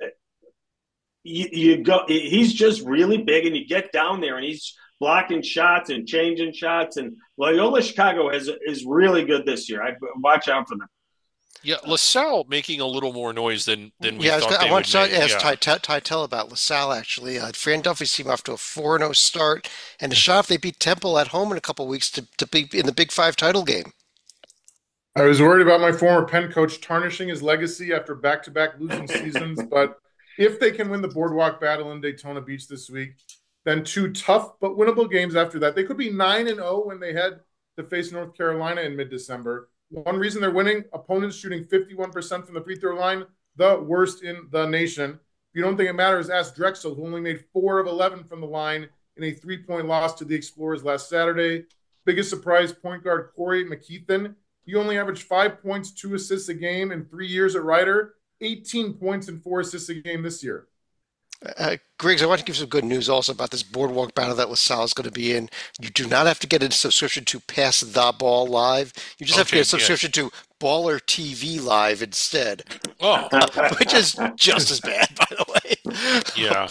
you, you go. He's just really big, and you get down there, and he's blocking shots and changing shots. And Loyola Chicago is is really good this year. I watch out for them. Yeah, LaSalle making a little more noise than than we Yeah, I, was thought gonna- they I want would to make. ask Yeah. Ty, Ty, Tell about LaSalle, actually. Uh, Fran Duffy's team off to a four and oh start, and the shot if they beat Temple at home in a couple weeks to, to be in the Big Five title game. I was worried about my former Penn coach tarnishing his legacy after back-to-back losing seasons, but if they can win the Boardwalk Battle in Daytona Beach this week, then two tough but winnable games after that. They could be nine and oh when they head to face North Carolina in mid-December. One reason they're winning, opponents shooting fifty-one percent from the free throw line, the worst in the nation. If you don't think it matters, ask Drexel, who only made four of eleven from the line in a three-point loss to the Explorers last Saturday. Biggest surprise, point guard Corey McKeithen. He only averaged five points, two assists a game in three years at Rider, eighteen points and four assists a game this year. Uh, Griggs, I want to give some good news also about this Boardwalk Battle that LaSalle is going to be in. You do not have to get a subscription to Pass the Ball Live. You just have to Okay, get a subscription to Baller T V Live instead, Oh, which is just as bad, by the way. yeah.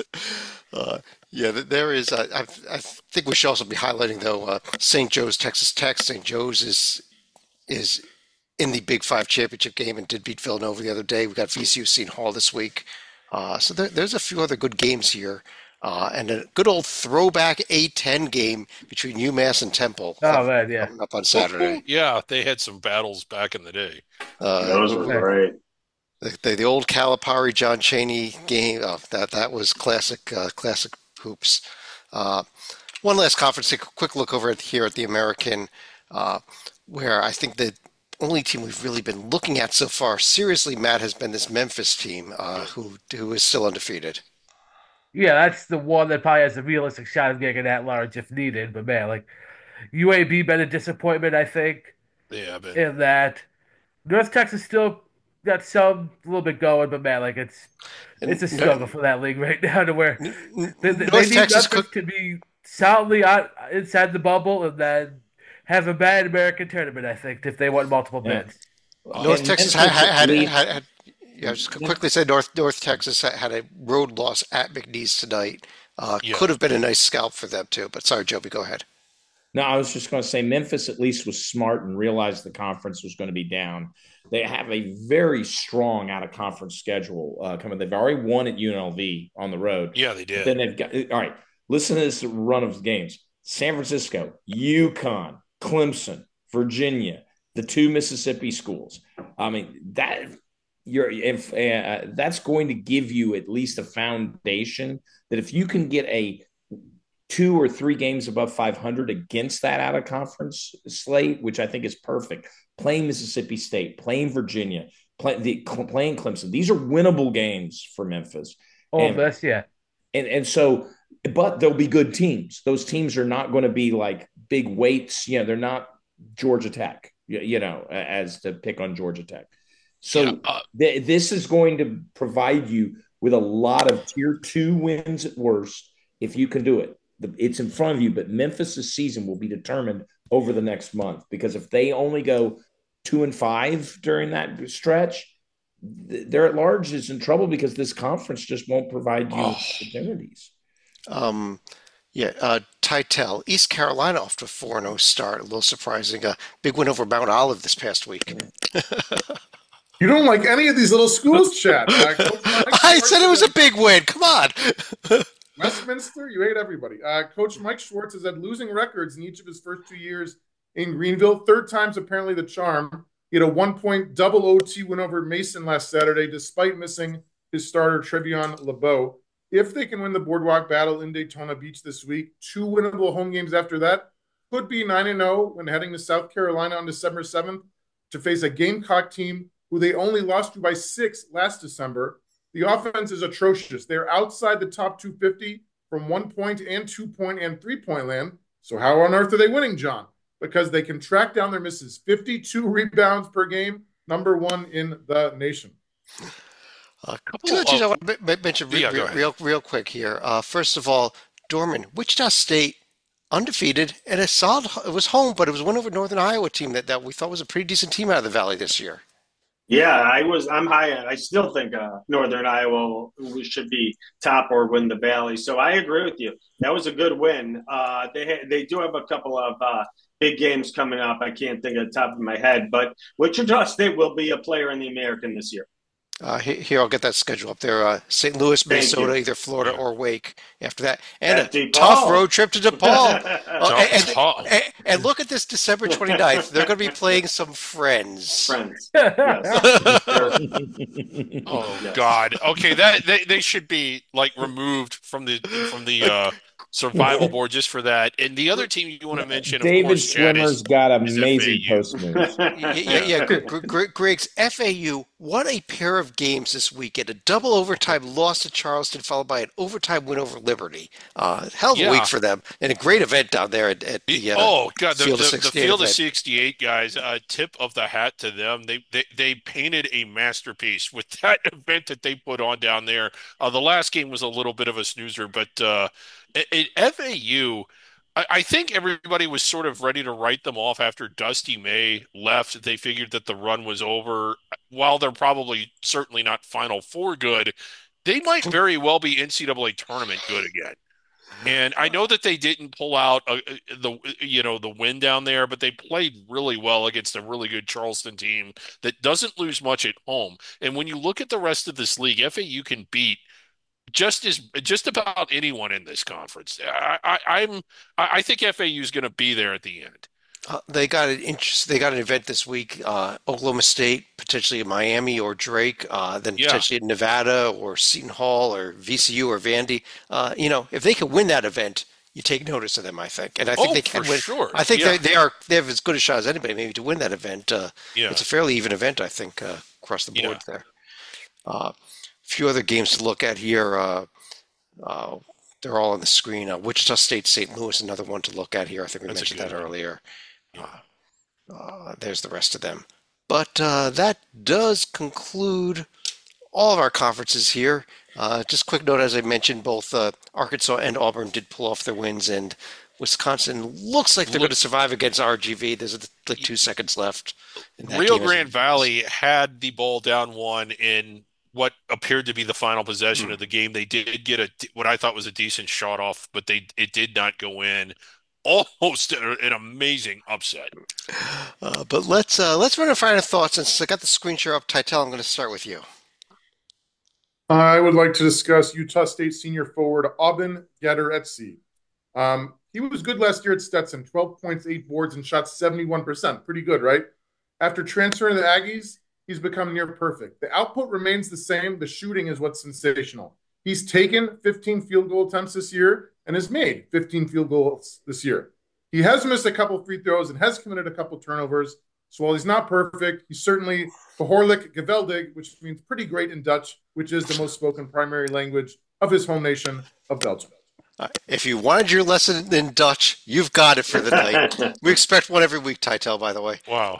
Uh, yeah, th- there is. Uh, I, I think we should also be highlighting though uh, Saint Joe's Texas Tech. Saint Joe's is is in the Big Five championship game and did beat Villanova the other day. We got V C U Seton Hall this week. Uh, so there, there's a few other good games here, uh, and a good old throwback A ten game between UMass and Temple. oh man, yeah, Coming up on Saturday. Yeah, they had some battles back in the day. Uh, Those were great. The, the, the old Calipari John Chaney game, oh, that that was classic, uh, classic hoops. Uh, one last conference, take a quick look over at here at the American, uh, where I think the only team we've really been looking at so far, seriously, Matt, has been this Memphis team, uh, who who is still undefeated. yeah. That's the one that probably has a realistic shot of getting that large if needed. But man, like U A B been a disappointment, I think, Yeah, but in that North Texas still got some a little bit going, but man, like it's And it's a no- struggle for that league right now to where N- n- they, they North need Texas Memphis could, to be solidly out inside the bubble and then have a bad American tournament. I think if they want multiple Yeah. bids. North And Texas had, Memphis had, lead- had, had yeah, just quickly say North North Texas had had a road loss at McNeese tonight. Uh, Yeah. Could have been a nice scalp for them too, but sorry, Joby, go ahead. No, I was just going to say Memphis at least was smart and realized the conference was going to be down. They have a very strong out of conference schedule uh, coming. They've already won at U N L V on the road. yeah, they did. Then they've got all right. Listen to this run of games: San Francisco, UConn, Clemson, Virginia, the two Mississippi schools. I mean that you're if uh, that's going to give you at least a foundation that if you can get a two or three games above five hundred against that out of conference slate, which I think is perfect. Playing Mississippi State, playing Virginia, play, the, playing Clemson. These are winnable games for Memphis. Oh, and, best, yeah. And, and so, but there'll be good teams. Those teams are not going to be like big weights. You know, they're not Georgia Tech, you, you know, as to pick on Georgia Tech. So yeah, uh, th- this is going to provide you with a lot of tier two wins at worst if you can do it. It's in front of you, but Memphis's season will be determined over the next month because if they only go two and five during that stretch, they're at large is in trouble because this conference just won't provide you oh. opportunities. Um, yeah, uh, Titel, East Carolina off to a four and oh start, a little surprising. A big win over Mount Olive this past week. You don't like any of these little schools, Chad. Uh, I said it was a big win. Come on. Westminster, you hate everybody. Uh, Coach Mike Schwartz has had losing records in each of his first two years in Greenville. Third time's apparently the charm. He had a one-point double O T win over Mason last Saturday, despite missing his starter, Trevion LeBeau. If they can win the Boardwalk Battle in Daytona Beach this week, two winnable home games after that, could be nine and oh when heading to South Carolina on December seventh to face a Gamecock team who they only lost to by six last December. The offense is atrocious. They're outside the top two fifty from one-point and two-point and three-point land. So how on earth are they winning, John? Because they can track down their misses. fifty-two rebounds per game, number one in the nation. A couple of things I want to mention real, yeah, real, real quick here. Uh, first of all, Dorman, Wichita State, undefeated, and a solid. It was home, but it was one over Northern Iowa team that, that we thought was a pretty decent team out of the Valley this year. Yeah, I was. I'm high on. I still think uh, Northern Iowa should be top or win the Valley. So I agree with you. That was a good win. Uh, they ha- they do have a couple of uh, big games coming up. I can't think of the top of my head, but Wichita State will be a player in the American this year. Uh, here, I'll get that schedule up there. Uh, Saint Louis, Minnesota, either Florida or Wake after that. And At a DePaul. tough road trip to DePaul. uh, and, and, and, and look at this December twenty-ninth. They're going to be playing some friends. Friends. Yes. Oh, God. Okay, that they, they should be, like, removed from the from the uh, survival board just for that. And the other team you want to mention, David of course, Chad, Swimmer's is, got amazing post moves. yeah, yeah, yeah. Greg, Greg's F A U, what a pair of games this weekend. A double overtime loss to Charleston, followed by an overtime win over Liberty. Uh, hell of a yeah. week for them. And a great event down there at, at the uh, oh god, the Field the, of the Field of sixty-eight guys. Uh, tip of the hat to them. They, they they painted a masterpiece with that event that they put on down there. Uh, the last game was a little bit of a snoozer, but uh, at, at F A U. I think everybody was sort of ready to write them off after Dusty May left. They figured that the run was over. While they're probably certainly not Final Four good, they might very well be N C double A tournament good again. And I know that they didn't pull out uh, the you know the win down there, but they played really well against a really good Charleston team that doesn't lose much at home. And when you look at the rest of this league, F A U can beat just as just about anyone in this conference. I, I, I'm I think F A U is going to be there at the end. Uh, they got an interest. They got an event this week. Uh, Oklahoma State, potentially in Miami or Drake. Uh, then Yeah. potentially in Nevada or Seton Hall or V C U or Vandy. Uh, you know, if they can win that event, you take notice of them. I think, and I think Oh, they can for win. sure. I think Yeah. they they are they have as good a shot as anybody maybe to win that event. Uh, Yeah. It's a fairly even event, I think, uh, across the board Yeah. there. Uh, a few other games to look at here. Uh, uh, they're all on the screen. Uh, Wichita State, Saint Louis, another one to look at here. I think we That's a mentioned good that one. earlier. Uh, uh, there's the rest of them. But uh, that does conclude all of our conferences here. Uh, just quick note, as I mentioned, both uh, Arkansas and Auburn did pull off their wins, and Wisconsin looks like they're Look- going to survive against R G V. There's like two seconds left. in that Rio game. Grande Valley had the ball down one in what appeared to be the final possession Hmm. of the game. They did get a what I thought was a decent shot off, but they it did not go in. Almost a- an amazing upset. Uh, but let's uh, let's run our final thoughts. And since I got the screen share up, Titel, I'm going to start with you. I would like to discuss Utah State senior forward Aubin Gatter-Etsy. Um, he was good last year at Stetson, twelve points, eight boards, and shot seventy-one percent. Pretty good, right? After transferring to the Aggies, he's become near perfect. The output remains the same. The shooting is what's sensational. He's taken fifteen field goal attempts this year and has made fifteen field goals this year. He has missed a couple free throws and has committed a couple turnovers. So while he's not perfect, he's certainly behoorlijk geweldig, which means pretty great in Dutch, which is the most spoken primary language of his home nation of Belgium. If you wanted your lesson in Dutch, you've got it for the night. We expect one every week, Titel, by the way. Wow.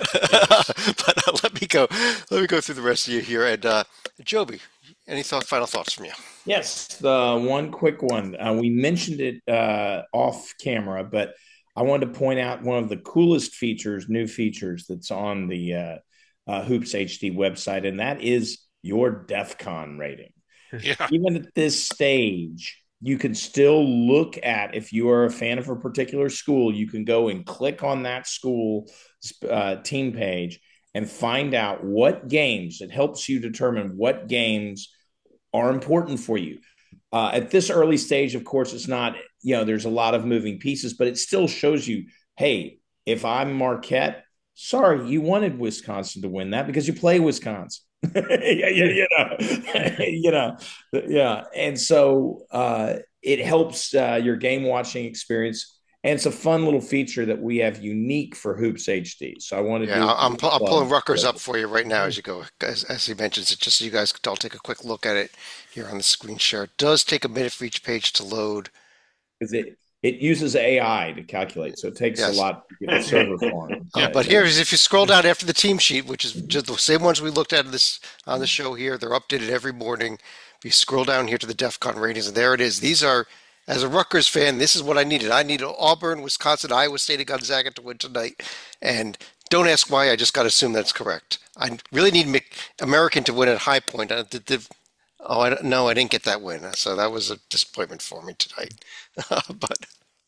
But uh, let me go. Let me go through the rest of you here. And uh, Joby, any thought, final thoughts from you? Yes, the one quick one. Uh, we mentioned it uh, off camera, but I wanted to point out one of the coolest features, new features that's on the uh, uh, Hoops H D website, and that is your DEF CON rating. Yeah. Even at this stage, you can still look at, if you are a fan of a particular school, you can go and click on that school uh, team page and find out what games, it helps you determine what games are important for you. Uh, at this early stage, of course, it's not, you know, there's a lot of moving pieces, but it still shows you, hey, if I'm Marquette, sorry, you wanted Wisconsin to win that because you play Wisconsin. yeah, yeah, you know, you know, yeah. And so uh, it helps uh, your game watching experience. And it's a fun little feature that we have unique for Hoops H D. So I wanted yeah, to. I'm, pu- I'm pulling Rutgers up for you right now as you go, as, as he mentions it, just so you guys can all take a quick look at it here on the screen share. It does take a minute for each page to load. Because it, it uses A I to calculate, so it takes yes. a lot to get the server farm. Uh, but here is, if you scroll down after the team sheet, which is just the same ones we looked at in this on the show here, they're updated every morning. If you scroll down here to the DEF CON ratings, and there it is. These are, as a Rutgers fan, this is what I needed. I needed Auburn, Wisconsin, Iowa State, and Gonzaga to win tonight. And don't ask why, I just got to assume that's correct. I really need American to win at High Point. I did, did, oh, I, no, I didn't get that win. So that was a disappointment for me tonight. but,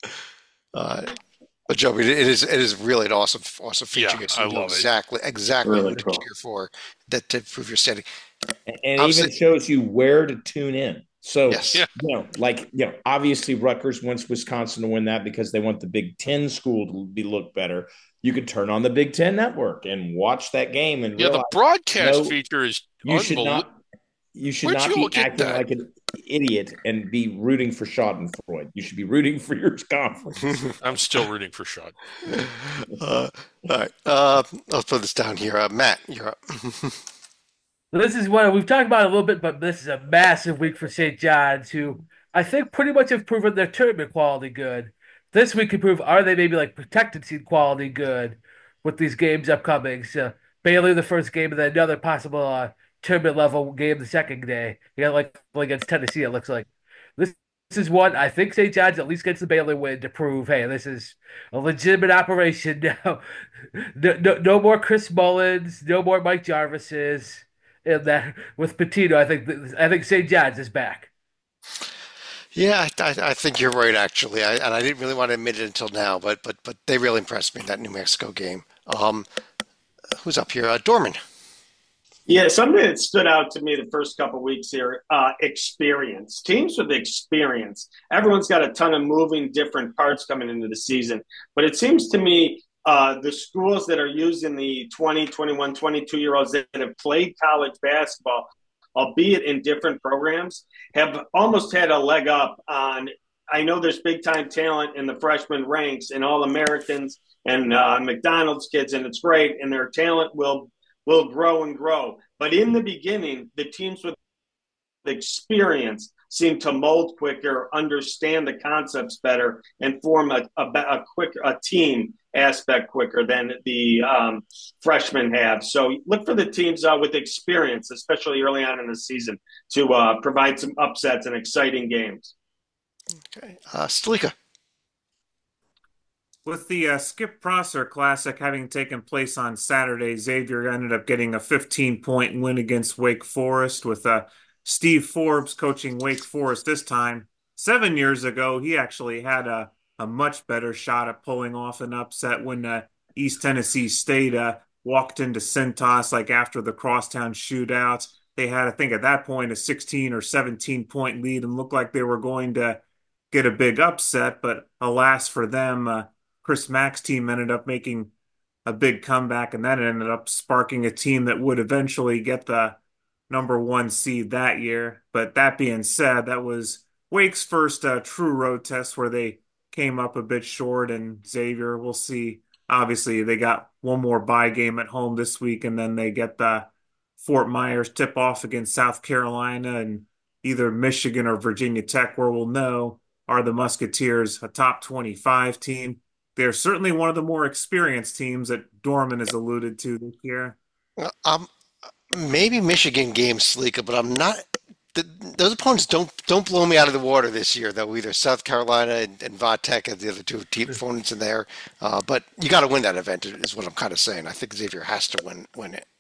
uh, but Joe, it is it is really an awesome, awesome feature. Yeah, I love exactly, it. Exactly really what to cool. cheer for, that to prove your standing. And it Obviously, even shows you where to tune in. So, yes. you know, like, you know, obviously Rutgers wants Wisconsin to win that because they want the Big Ten school to be look better. You could turn on the Big Ten network and watch that game. And yeah, realize, the broadcast you know, feature is you should not. You should Where'd not you be acting that? like an idiot and be rooting for Schadenfreude. You should be rooting for your conference. I'm still rooting for Schad. uh, all right, uh, I'll put this down here. Uh, Matt, you're up. This is what we've talked about a little bit, but this is a massive week for Saint John's, who I think pretty much have proven their tournament quality good. This week can prove, are they maybe like protected seed quality good with these games upcoming? So Baylor the first game, and then another possible uh, tournament level game the second day. You got like against Tennessee, it looks like. This this is one I think Saint John's at least gets the Baylor win to prove, hey, this is a legitimate operation now. no, no, no more Chris Mullins, no more Mike Jarvis's. And that with Pitino, I think I think Saint John's is back. Yeah, I, I, I think you're right. Actually, I, and I didn't really want to admit it until now, but but but they really impressed me in that New Mexico game. Um, who's up here? Uh, Dorman. Yeah, something that stood out to me the first couple of weeks here: uh, experience. Teams with experience. Everyone's got a ton of moving different parts coming into the season, but it seems to me. Uh, the schools that are using the twenty, twenty-one, twenty-two-year-olds that have played college basketball, albeit in different programs, have almost had a leg up on – I know there's big-time talent in the freshman ranks and All-Americans and uh, McDonald's kids, and it's great, and their talent will will grow and grow. But in the beginning, the teams with experience seem to mold quicker, understand the concepts better, and form a, a, a quicker a team aspect quicker than the um, freshmen have. So look for the teams uh, with experience, especially early on in the season, to uh, provide some upsets and exciting games. Okay, uh, Stalika. With the uh, Skip Prosser Classic having taken place on Saturday, Xavier ended up getting a fifteen-point win against Wake Forest with uh, Steve Forbes coaching Wake Forest this time. Seven years ago, he actually had a, a much better shot at pulling off an upset when uh, East Tennessee State uh, walked into Cintas like after the Crosstown shootout. They had, I think at that point, a sixteen or seventeen-point lead and looked like they were going to get a big upset, but alas for them, uh, Chris Mack's team ended up making a big comeback, and that ended up sparking a team that would eventually get the number one seed that year. But that being said, that was Wake's first uh, true road test where they came up a bit short, and Xavier, we'll see. Obviously, they got one more bye game at home this week, and then they get the Fort Myers tip off against South Carolina and either Michigan or Virginia Tech, where we'll know are the Musketeers a top twenty-five team. They're certainly one of the more experienced teams that Dorman has alluded to this year. Uh, Um, maybe Michigan game, Sleeka, but I'm not. The, those opponents don't don't blow me out of the water this year, though. Either South Carolina and, and Vatech are the other two team opponents in there. Uh, but you got to win that event, is what I'm kind of saying. I think Xavier has to win win it.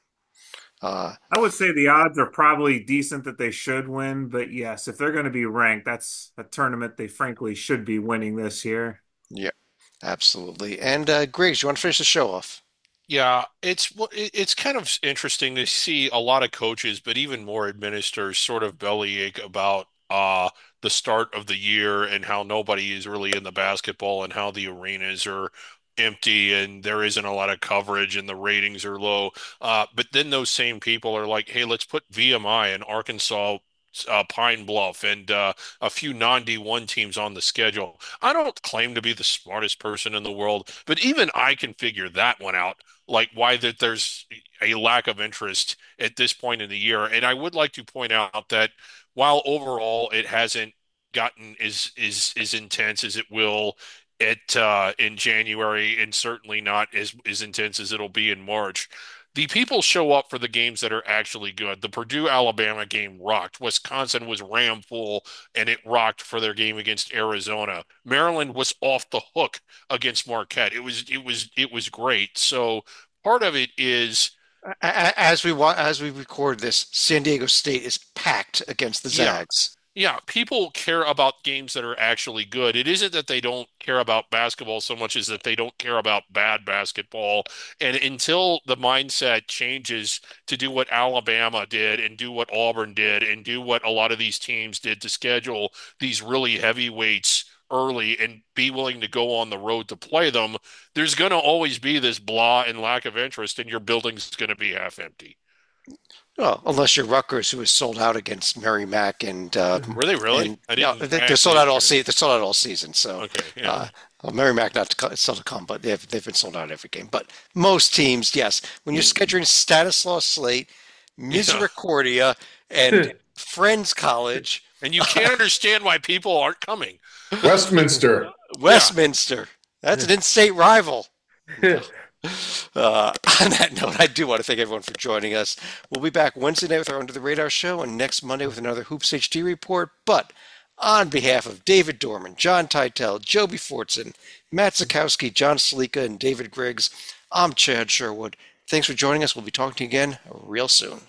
Uh, I would say the odds are probably decent that they should win, but yes, if they're going to be ranked, that's a tournament they frankly should be winning this year. yeah, absolutely. And uh, Griggs, you want to finish the show off? Yeah, it's well, it- it's kind of interesting to see a lot of coaches, but even more administrators sort of bellyache about uh the start of the year and how nobody is really in the basketball and how the arenas are empty and there isn't a lot of coverage and the ratings are low. Uh, but then those same people are like, hey, let's put V M I and Arkansas. Uh, Pine Bluff and uh, a few non D one teams on the schedule. I don't claim to be the smartest person in the world, but even I can figure that one out. Like why that there's a lack of interest at this point in the year. And I would like to point out that while overall it hasn't gotten as as as intense as it will at uh, in January, and certainly not as as intense as it'll be in March. The people show up for the games that are actually good. The Purdue Alabama game rocked. Wisconsin was ram full and it rocked for their game against Arizona. Maryland was off the hook against Marquette. It was it was it was great. So part of it is A- a- As we wa- as we record this, San Diego State is packed against the yeah, Zags. yeah, people care about games that are actually good. It isn't that they don't care about basketball so much as that they don't care about bad basketball. And until the mindset changes to do what Alabama did and do what Auburn did and do what a lot of these teams did to schedule these really heavyweights early and be willing to go on the road to play them, there's going to always be this blah and lack of interest, and your building's going to be half empty. Well, unless you're Rutgers, who is sold out against Merrimack and uh, Were they really? and I yeah, didn't they- they're sold out all actually. season. They're sold out all season. So Okay, yeah. uh, well, Merrimack not to co- still to come, but they've they've been sold out every game. But most teams, yes, when you're scheduling Stanislaus Slate, Misericordia, and Friends College, And you can't understand why people aren't coming. Westminster. Westminster, that's an in-state rival. Uh, on that note, I do want to thank everyone for joining us. We'll be back Wednesday night with our Under the Radar show and next Monday with another Hoops H D report. But on behalf of David Dorman, John Teitel, Joby Fortson, Matt Zakowski, John Salika, and David Griggs, I'm Chad Sherwood. Thanks for joining us. We'll be talking to you again real soon.